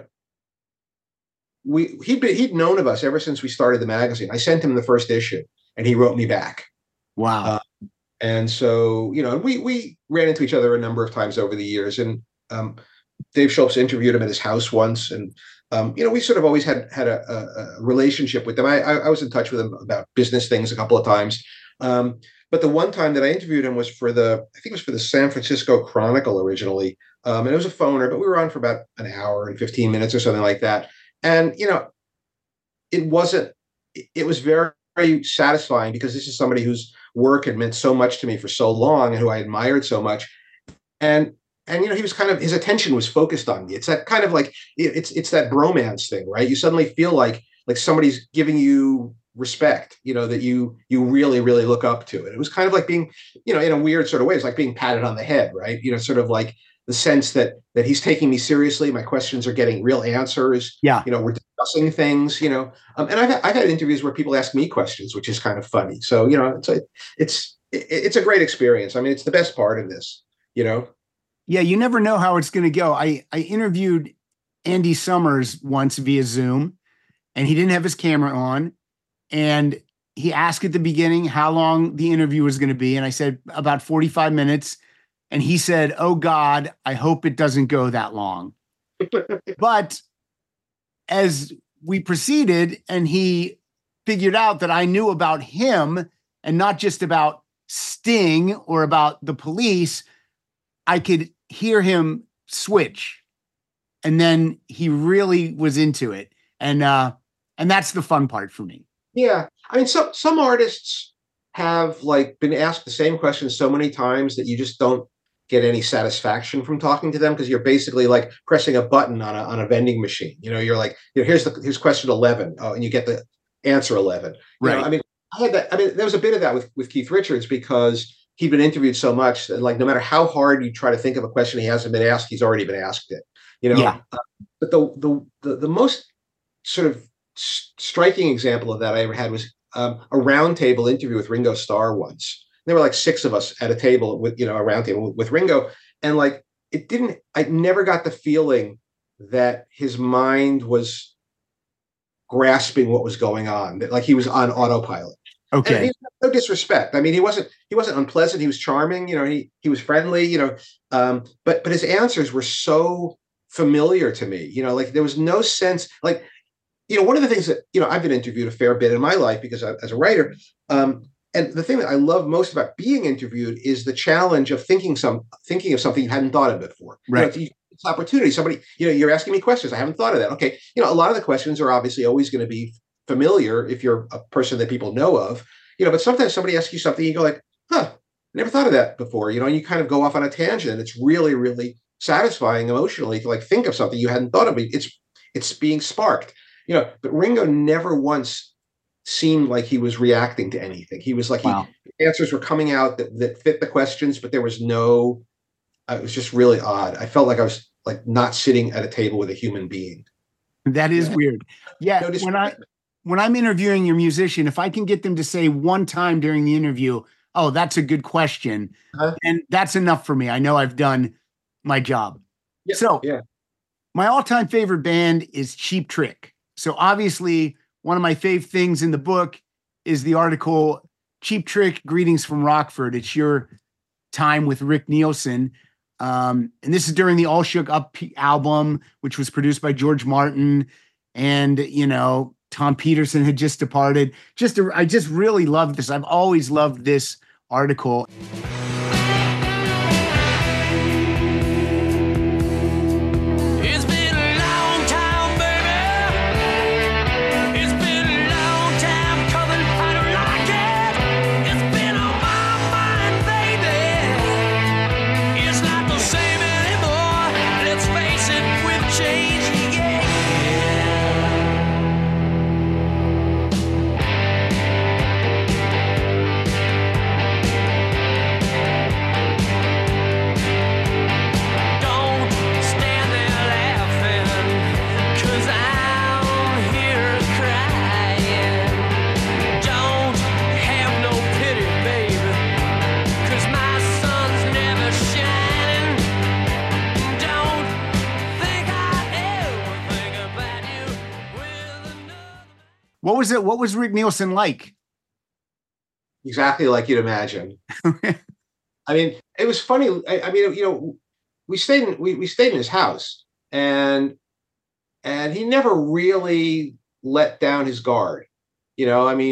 he'd known of us ever since we started the magazine. I sent him the first issue and he wrote me back. Wow. And so, we ran into each other a number of times over the years, and Dave Schultz interviewed him at his house once. And, we sort of always had a relationship with them. I was in touch with him about business things a couple of times. But the one time that I interviewed him was for the San Francisco Chronicle originally. And it was a phoner, but we were on for about an hour and 15 minutes or something like that. And, it was very, very satisfying because this is somebody whose work had meant so much to me for so long and who I admired so much. And he was his attention was focused on me. It's that kind of like, it's that bromance thing, right? You suddenly feel like somebody's giving you respect, that you really, really look up to. And it was kind of like being, in a weird sort of way, it's like being patted on the head, right? Sort of like the sense that he's taking me seriously. My questions are getting real answers. Yeah. We're discussing things, and I've had interviews where people ask me questions, which is kind of funny. So, it's a great experience. I mean, it's the best part of this, Yeah. You never know how it's going to go. I interviewed Andy Summers once via Zoom, and he didn't have his camera on, and he asked at the beginning how long the interview was going to be. And I said about 45 minutes. And he said, "Oh God, I hope it doesn't go that long." But as we proceeded and he figured out that I knew about him and not just about Sting or about the Police, I could hear him switch. And then he really was into it. And that's the fun part for me. Yeah. I mean, some artists, have like been asked the same question so many times that you just don't get any satisfaction from talking to them because you're basically like pressing a button on a vending machine. You're like, here's question 11. Oh, and you get the answer 11. Right. I mean, I had that. I mean, there was a bit of that with Keith Richards because he'd been interviewed so much that like no matter how hard you try to think of a question he hasn't been asked, he's already been asked it. Yeah. But the most sort of striking example of that I ever had was a roundtable interview with Ringo Starr once. There were like 6 of us at a table with a round table with Ringo, and like I never got the feeling that his mind was grasping what was going on, that like he was on autopilot. Okay. And no disrespect. I mean, he wasn't unpleasant. He was charming. He was friendly. But his answers were so familiar to me. Like there was no sense. Like, one of the things that I've been interviewed a fair bit in my life because as a writer. And the thing that I love most about being interviewed is the challenge of thinking of something you hadn't thought of before. Right. It's opportunity. Somebody, you're asking me questions. I haven't thought of that. Okay. A lot of the questions are obviously always going to be familiar if you're a person that people know of, but sometimes somebody asks you something, you go like, I never thought of that before, and you kind of go off on a tangent. It's really, really satisfying emotionally to like think of something you hadn't thought of. It's being sparked, but Ringo never once seemed like he was reacting to anything. He was like, wow. Answers were coming out that fit the questions, but there was no, it was just really odd. I felt like I was like not sitting at a table with a human being. That is weird. Yeah. No, when I'm interviewing your musician, if I can get them to say one time during the interview, oh, that's a good question. And that's enough for me. I know I've done my job. Yeah, so my all-time favorite band is Cheap Trick. So obviously one of my fave things in the book is the article Cheap Trick, Greetings from Rockford. It's your time with Rick Nielsen. And this is during the All Shook Up album, which was produced by George Martin. And, Tom Peterson had just departed. I just really love this. I've always loved this article. What was Rick Nielsen like? Exactly like you'd imagine. I mean, it was funny. We stayed in his house, and he never really let down his guard. He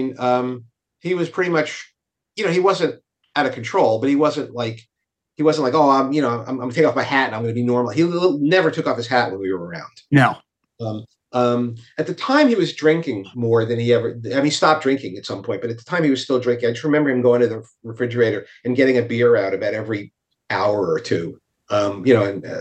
was pretty much, he wasn't out of control, but he wasn't like, oh, I'm gonna take off my hat and I'm gonna be normal. He never took off his hat when we were around. No. At the time he was drinking more than he stopped drinking at some point, but at the time he was still drinking. I just remember him going to the refrigerator and getting a beer out about every hour or two. He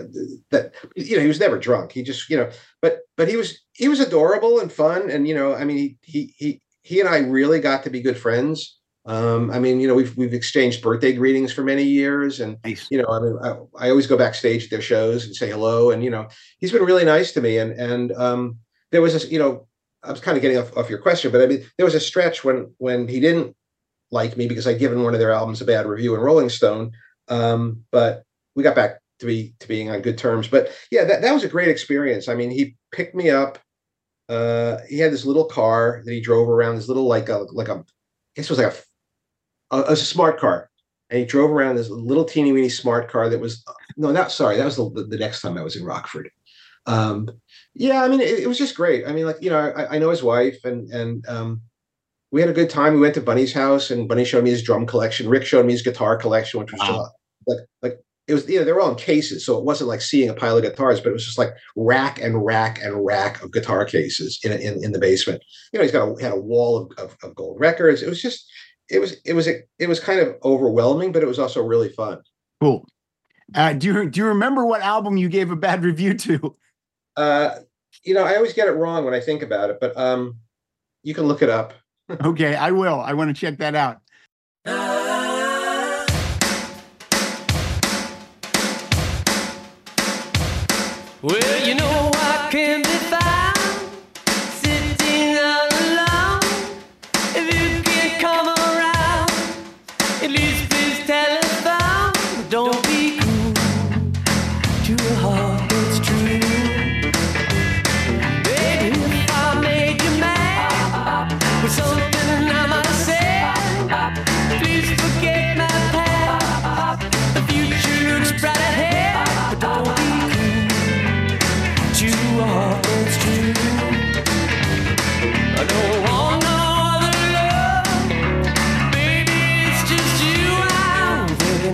was never drunk. He just, but he was adorable and fun. And, he and I really got to be good friends. We've exchanged birthday greetings for many years, and nice. I always go backstage at their shows and say hello, and he's been really nice to me. And there was this, I was kind of getting off your question, but there was a stretch when he didn't like me because I'd given one of their albums a bad review in Rolling Stone. But we got back to being on good terms. But yeah, that was a great experience. He picked me up. He had this little car that he drove around, this little I guess it was like a smart car, and he drove around this little teeny weeny smart car that was that was the next time I was in Rockford. It was just great. I know his wife, and we had a good time. We went to Bunny's house, and Bunny showed me his drum collection. Rick showed me his guitar collection, which was like it was, they were all in cases, so it wasn't like seeing a pile of guitars, but it was just like rack and rack and rack of guitar cases in the basement. He's had a wall of gold records. It was just it was kind of overwhelming, but it was also really fun. Cool. Do you remember what album you gave a bad review to? I always get it wrong when I think about it, but you can look it up. Okay, I will. I want to check that out. Well, you know I can be found sitting all alone. If you can't come around, at least please telephone. Don't be cruel to a heart that's true. Baby, if I made you mad with something I might say, please forget my past. The future looks bright ahead, but don't be you are, it's true. I don't want no other love. Baby, it's just you I'm thinking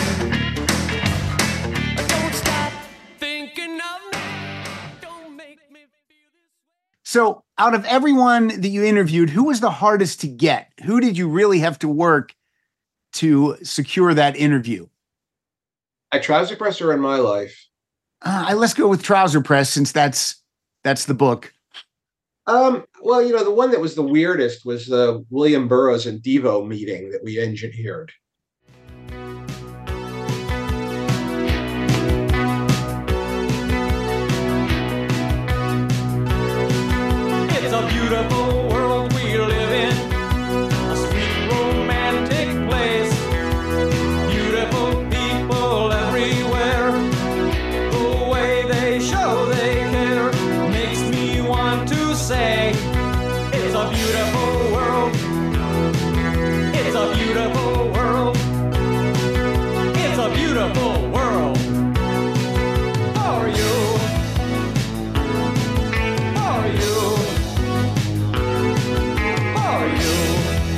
of. Don't stop thinking of me. Don't make me feel this way. So out of everyone that you interviewed, who was the hardest to get? Who did you really have to work to secure that interview? At Trouser Press or in my life? Let's go with Trouser Press since that's the book. Well, the one that was the weirdest was the William Burroughs and Devo meeting that we engineered. It's a beautiful world we live in, a sweet romantic place, beautiful people everywhere. The way they show they care makes me want to say, it's a beautiful world. It's a beautiful world. It's a beautiful world for you. For you. For you.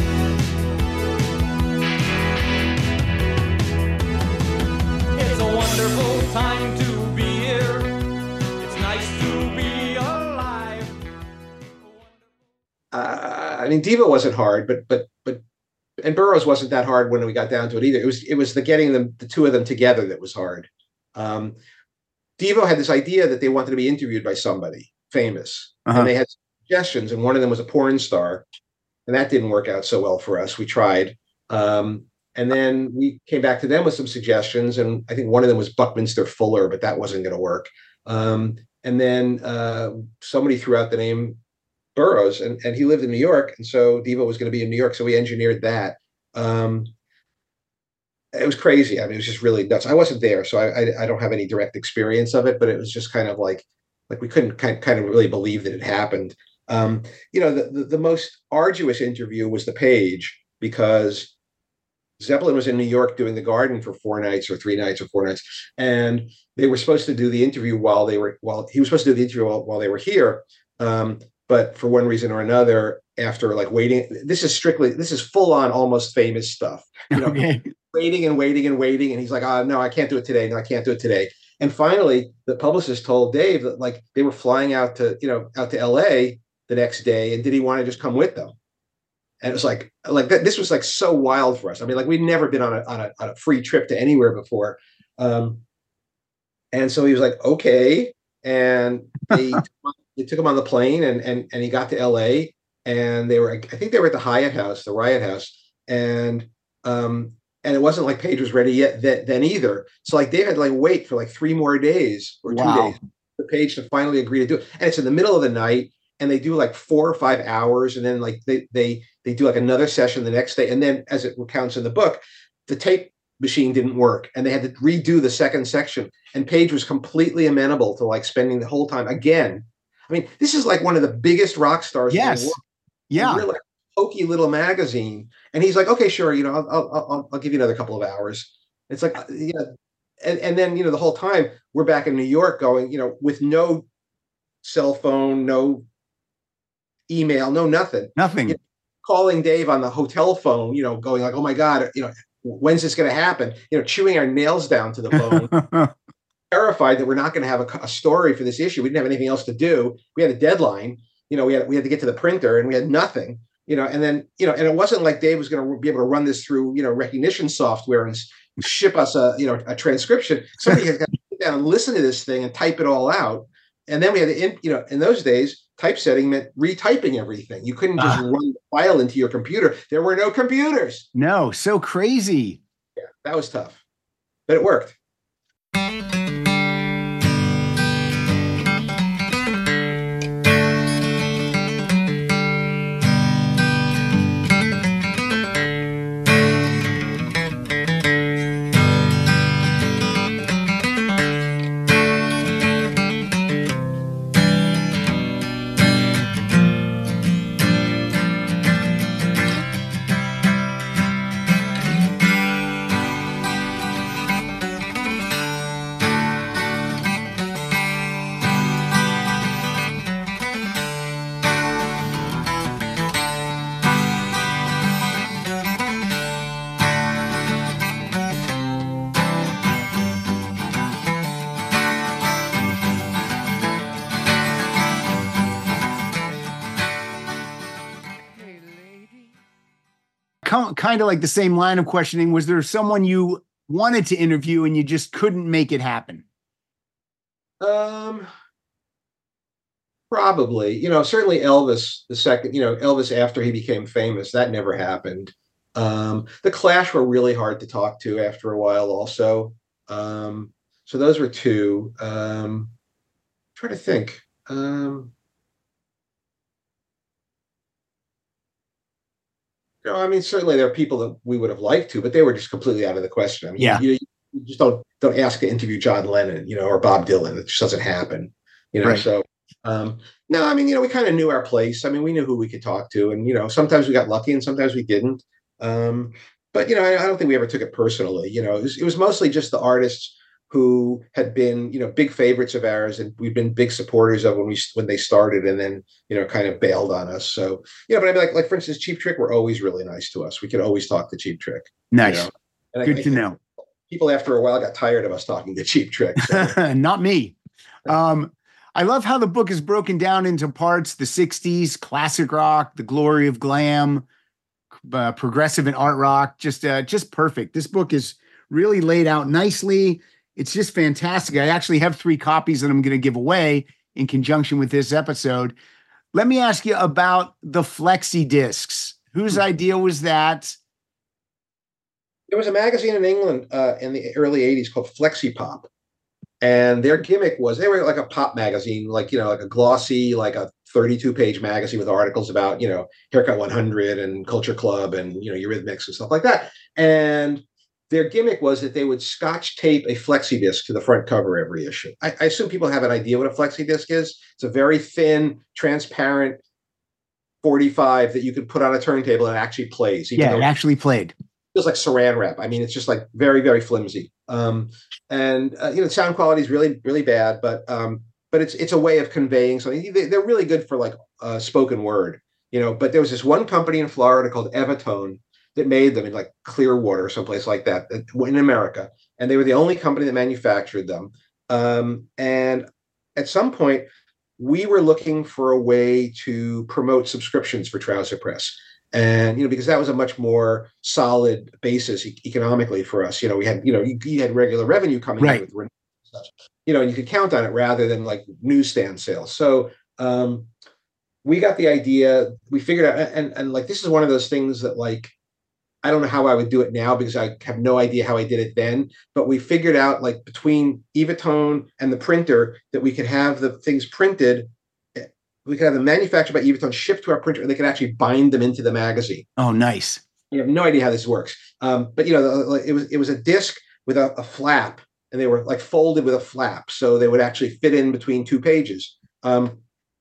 It's a wonderful time to be here. It's nice to be alive. Devo wasn't hard, but and Burroughs wasn't that hard when we got down to it either. It was the getting the two of them together that was hard. Devo had this idea that they wanted to be interviewed by somebody famous, and they had suggestions, and one of them was a porn star, and that didn't work out so well for us. We tried, and then we came back to them with some suggestions, and I think one of them was Buckminster Fuller, but that wasn't going to work. And then somebody threw out the name Burroughs, and he lived in New York, and so Devo was going to be in New York, so we engineered that. It was crazy. I mean, it was just really nuts. I wasn't there, so I don't have any direct experience of it, but it was just kind of like we couldn't kind of really believe that it happened. The most arduous interview was the Page, because Zeppelin was in New York doing the Garden for 4 nights or 3 nights or 4 nights, and they were supposed to do the interview while he was supposed to do the interview while they were here. But for one reason or another, after like waiting, this is full on Almost Famous stuff. Okay. Waiting and waiting and waiting, and he's like, "Oh no, I can't do it today. No, I can't do it today." And finally, the publicist told Dave that like they were flying out to LA the next day, and did he want to just come with them? And it was like that. This was like so wild for us. I mean, like we'd never been on a free trip to anywhere before, and so he was like, "Okay," and they took him on the plane, and he got to LA, and I think they were at the Hyatt House, the Riot House, and it wasn't like Page was ready yet then either. So like they had to like wait for like 3 more days or 2 days for Page to finally agree to do it. And it's in the middle of the night, and they do like 4 or 5 hours, and then like they do like another session the next day. And then, as it recounts in the book, the tape machine didn't work, and they had to redo the second section. And Page was completely amenable to like spending the whole time again. I mean, this is like one of the biggest rock stars in the world. Yeah. We're like a pokey little magazine. And he's like, "Okay, sure, I'll give you another couple of hours." It's like, and then, the whole time we're back in New York going, with no cell phone, no email, no nothing. Nothing. Calling Dave on the hotel phone, going like, "Oh my God, when's this going to happen?" Chewing our nails down to the phone. Terrified that we're not going to have a story for this issue. We didn't have anything else to do. We had a deadline. We had to get to the printer, and we had nothing. And then, and it wasn't like Dave was going to be able to run this through, recognition software and ship us a transcription. Somebody has got to sit down and listen to this thing and type it all out. And then we had to, in those days, typesetting meant retyping everything. You couldn't just run the file into your computer. There were no computers. No, so crazy. Yeah, that was tough, but it worked. Kind of like the same line of questioning. Was there someone you wanted to interview and you just couldn't make it happen? Probably, certainly Elvis the second, Elvis after he became famous, that never happened. The Clash were really hard to talk to after a while also. So those were two. Trying to think. Certainly there are people that we would have liked to, but they were just completely out of the question. You just don't ask to interview John Lennon, or Bob Dylan. It just doesn't happen, Right. So, no, we kind of knew our place. We knew who we could talk to, and, sometimes we got lucky and sometimes we didn't. But, I don't think we ever took it personally. It was mostly just the artists who had been, big favorites of ours, and we've been big supporters of when they started, and then, kind of bailed on us. So, but like for instance, Cheap Trick were always really nice to us. We could always talk to Cheap Trick. Nice. And Good to know. People after a while got tired of us talking to Cheap Trick. So. Not me. I love how the book is broken down into parts: the 60s, classic rock, the glory of glam, progressive and art rock. Just perfect. This book is really laid out nicely. It's just fantastic. I actually have 3 copies that I'm going to give away in conjunction with this episode. Let me ask you about the flexi discs. Whose idea was that? There was a magazine in England in the early 80s called Flexi Pop. And their gimmick was they were like a pop magazine, like a glossy, like a 32-page magazine with articles about, Haircut 100 and Culture Club and, Eurythmics and stuff like that. And their gimmick was that they would scotch tape a flexi disc to the front cover every issue. I assume people have an idea what a flexi disc is. It's a very thin, transparent 45 that you could put on a turntable and it actually plays. Yeah, it actually played. It feels like saran wrap. It's just like very, very flimsy. The sound quality is really, really bad, but it's a way of conveying something. They're really good for like spoken word, but there was this one company in Florida called Evitone that made them in like Clearwater or someplace like that in America. And they were the only company that manufactured them. And at some point, we were looking for a way to promote subscriptions for Trouser Press. And, because that was a much more solid basis economically for us. We had, you had regular revenue coming in with renewals and such, and you could count on it rather than like newsstand sales. So we got the idea, we figured out, and like, this is one of those things that like, I don't know how I would do it now because I have no idea how I did it then, but we figured out like between Evitone and the printer that we could have the things printed. We could have them manufactured by Evitone, shipped to our printer, and they could actually bind them into the magazine. Oh, nice. You have no idea how this works. But it was a disc with a flap, and they were like folded with a flap. So they would actually fit in between 2 pages. And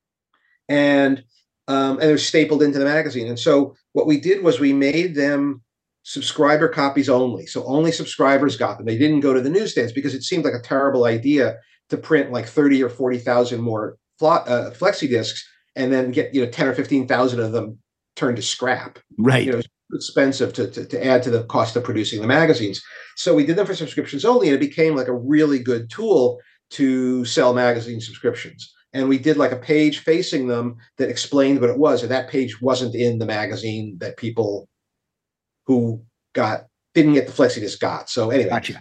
they're stapled into the magazine. And so what we did was we made them subscriber copies only. So only subscribers got them. They didn't go to the newsstands because it seemed like a terrible idea to print like 30 or 40,000 more flexi discs and then get 10 or 15,000 of them turned to scrap. Right. It's expensive to add to the cost of producing the magazines. So we did them for subscriptions only, and it became like a really good tool to sell magazine subscriptions. and we did like a page facing them that explained what it was. And that page wasn't in the magazine that people who didn't get the flexi-disc got. So anyway, Gotcha.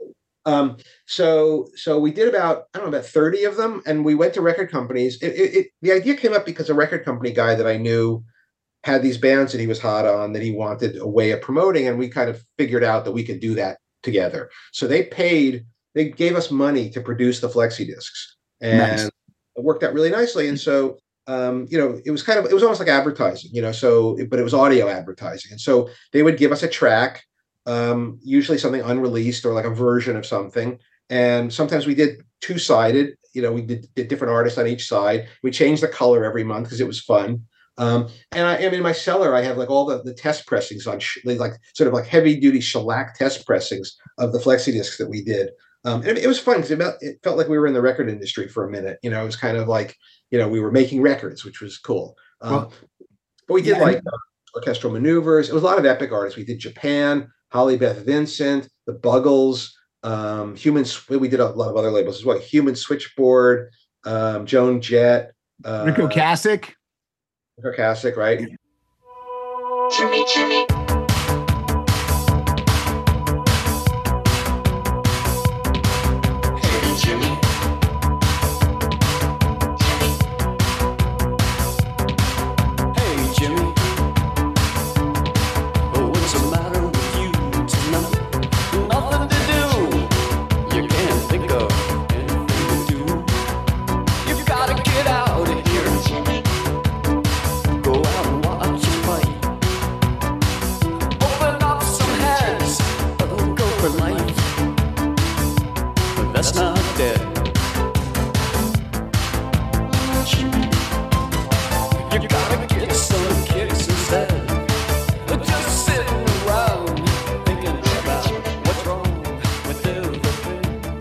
So we did about 30 of them, and we went to record companies. The idea came up because a record company guy that I knew had these bands that he was hot on that he wanted a way of promoting, and we kind of figured out that we could do that together. So they gave us money to produce the flexi discs, and Nice. it worked out really nicely. And so it was almost like advertising, but it was audio advertising. And so they would give us a track, usually something unreleased or like a version of something. And sometimes we did two-sided, we did different artists on each side. We changed the color every month because it was fun. And I am in my cellar. I have like all the test pressings on like sort of like heavy duty shellac test pressings of the flexi discs that we did. And it was fun because it felt like we were in the record industry for a minute. It was kind of like, we were making records, which was cool. But we did orchestral maneuvers. It was a lot of epic artists. We did Japan, Holly Beth Vincent, the Buggles, we did a lot of other labels as well. Human Switchboard, Joan Jett, Rico Kasich. Rico Kasich, right? Jimmy, Jimmy. Hey, Jimmy. Hey, Jimmy. What's the matter with you tonight? Nothing to do. You can't think of anything to do. You've got to get out of here. Go out and watch a fight. Open up some hands. Go for life. But that's not dead. You gotta get some kicks instead. Just sitting around thinking about what's wrong with everything.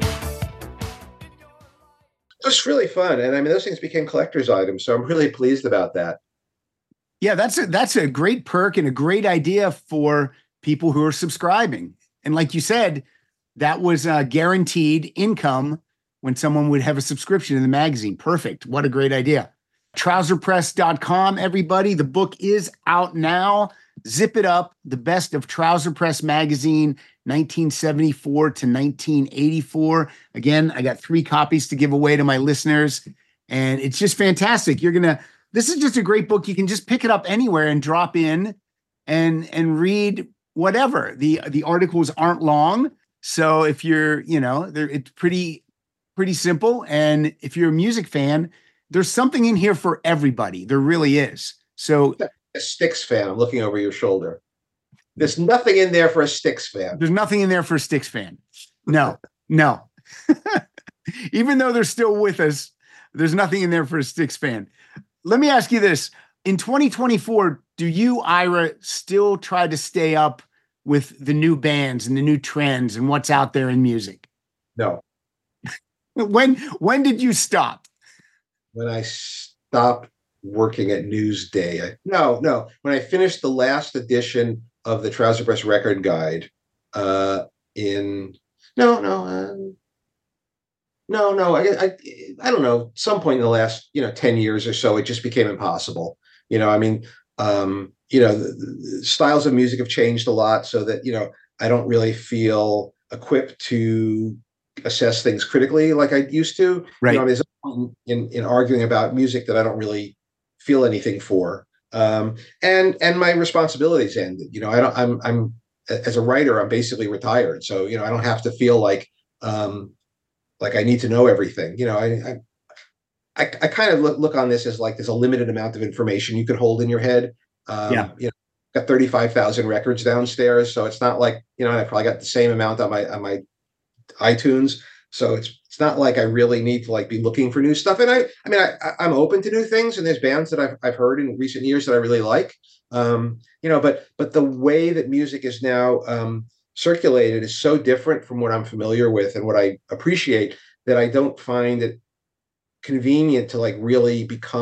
It was really fun. And I mean, those things became collector's items. So I'm really pleased about that. Yeah, that's a great perk and a great idea for people who are subscribing. And like you said, that was guaranteed income when someone would have a subscription in the magazine. Perfect. What a great idea. Trouserpress.com, everybody. The book is out now. Zip It Up, the best of Trouser Press magazine, 1974 to 1984. Again, I got 3 copies to give away to my listeners, and it's just fantastic. This is just a great book. You can just pick it up anywhere and drop in and read whatever. The articles aren't long. So if you're, it's pretty simple. And if you're a music fan, there's something in here for everybody. There really is. So A Styx fan, I'm looking over your shoulder. There's nothing in there for a Styx fan. there's nothing in there for a Styx fan. No. Even though they're still with us, there's nothing in there for a Styx fan. Let me ask you this. In 2024, do you, Ira, still try to stay up with the new bands and the new trends and what's out there in music? No. When did you stop? When I stopped working at Newsday. No. When I finished the last edition of the Trouser Press Record Guide I don't know, some point in the last 10 years or so, it just became impossible. The styles of music have changed a lot, so that I don't really feel equipped to assess things critically like I used to. Right. There's a point in arguing about music that I don't really feel anything for, and my responsibilities ended. I'm as a writer, I'm basically retired, so I don't have to feel like I need to know everything. I kind of look on this as like there's a limited amount of information you can hold in your head. Got 35,000 records downstairs, so it's not like I probably got the same amount on my iTunes. So it's not like I really need to be looking for new stuff. And I'm open to new things, and there's bands that I've heard in recent years that I really like. But the way that music is now circulated is so different from what I'm familiar with and what I appreciate that I don't find it convenient to really become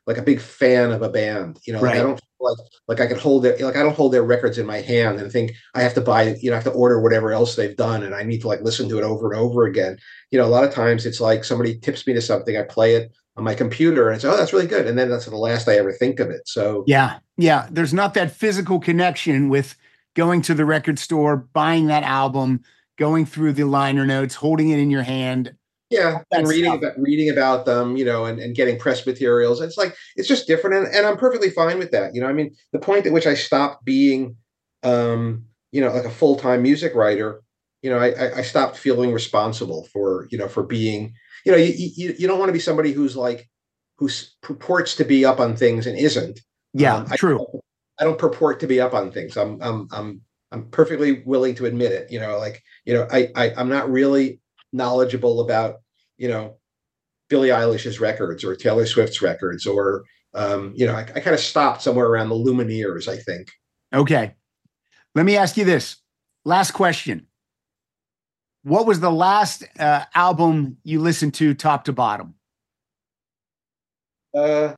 like a big fan of a band. You know, like I Right. don't feel like I could hold their, like I don't hold their records in my hand and think I have to buy, you know, I have to order whatever else they've done and I need to like listen to it over and over again. You know, a lot of times it's like somebody tips me to something, I play it on my computer and I say, oh, that's really good. And then that's the last I ever think of it. So Yeah. Yeah. There's not that physical connection with going to the record store, buying that album, going through the liner notes, holding it in your hand. yeah, and That stuff. reading about them, you know, and getting press materials. It's like it's just different, and I'm perfectly fine with that. You know, I mean, the point at which I stopped being, you know, like a full-time music writer, you know, I stopped feeling responsible for, you know, for being, you know, you don't want to be somebody who's like who purports to be up on things and isn't. Yeah. I True. don't purport to be up on things. I'm perfectly willing to admit it. You know, like, you know, I'm not really knowledgeable about, you know, Billie Eilish's records or Taylor Swift's records, or you know, I kind of stopped somewhere around the Lumineers, I think. Okay. Let me ask you this. Last question. What was the last album you listened to top to bottom? Uh,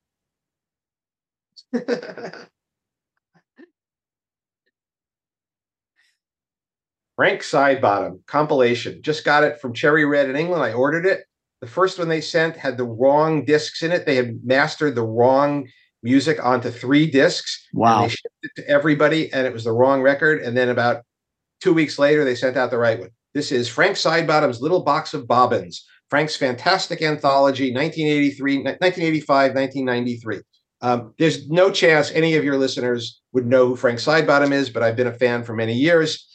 Frank Sidebottom compilation. Just got it from Cherry Red in England. I ordered it. The first one they sent had the wrong discs in it. They had mastered the wrong music onto 3 discs. Wow. And they shipped it to everybody, and it was the wrong record. And then about 2 weeks later, they sent out the right one. This is Frank Sidebottom's Little Box of Bobbins, Frank's fantastic anthology, 1983, 1985, 1993. There's no chance any of your listeners would know who Frank Sidebottom is, but I've been a fan for many years.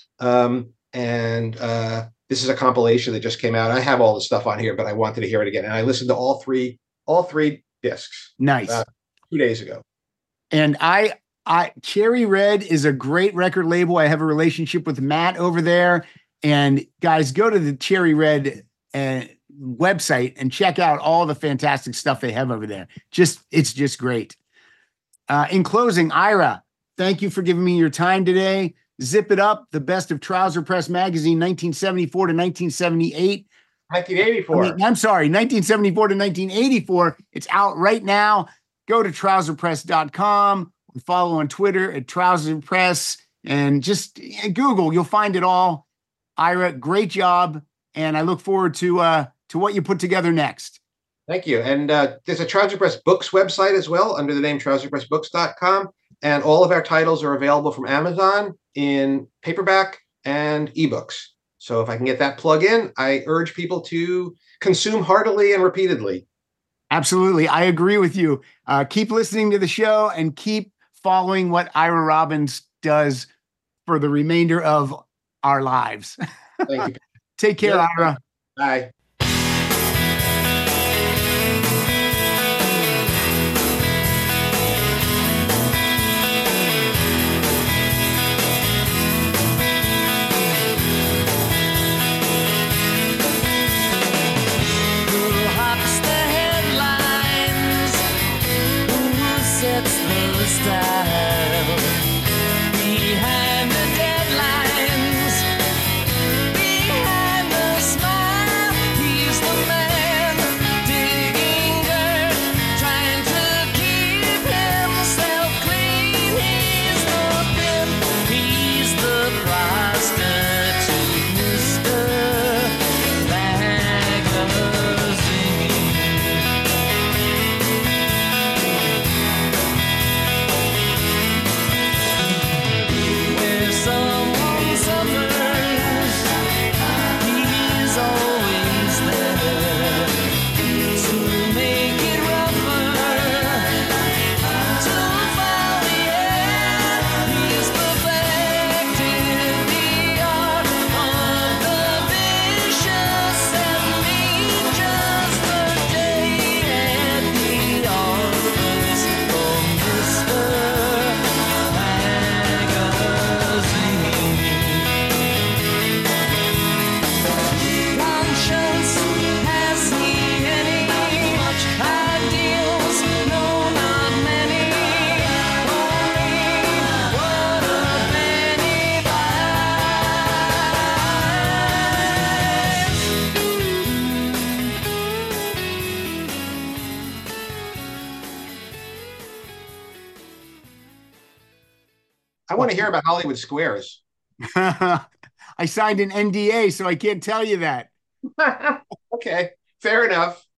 This is a compilation that just came out. I have all the stuff on here, but I wanted to hear it again. And I listened to all three discs Nice. 2 days ago. And I Cherry Red is a great record label. I have a relationship with Matt over there. And guys, go to the Cherry Red website and check out all the fantastic stuff they have over there. It's just great. In closing, Ira, thank you for giving me your time today. Zip It Up, the best of Trouser Press magazine, 1974 to 1978. 1984. I'm sorry, 1974 to 1984. It's out right now. Go to trouserpress.com. Follow on Twitter at Trouser Press and just Google. You'll find it all. Ira, great job. And I look forward to what you put together next. Thank you. And there's a Trouser Press Books website as well under the name trouserpressbooks.com. And all of our titles are available from Amazon in paperback and ebooks. So if I can get that plug in, I urge people to consume heartily and repeatedly. Absolutely. I agree with you. Keep listening to the show and keep following what Ira Robbins does for the remainder of our lives. Thank you. Take care, Ira. Bye. Who hops the headlines? Who sets the style? Behind the deadlines, behind the smile, I want to hear about Hollywood Squares. I signed an NDA, so I can't tell you that. Okay, fair enough.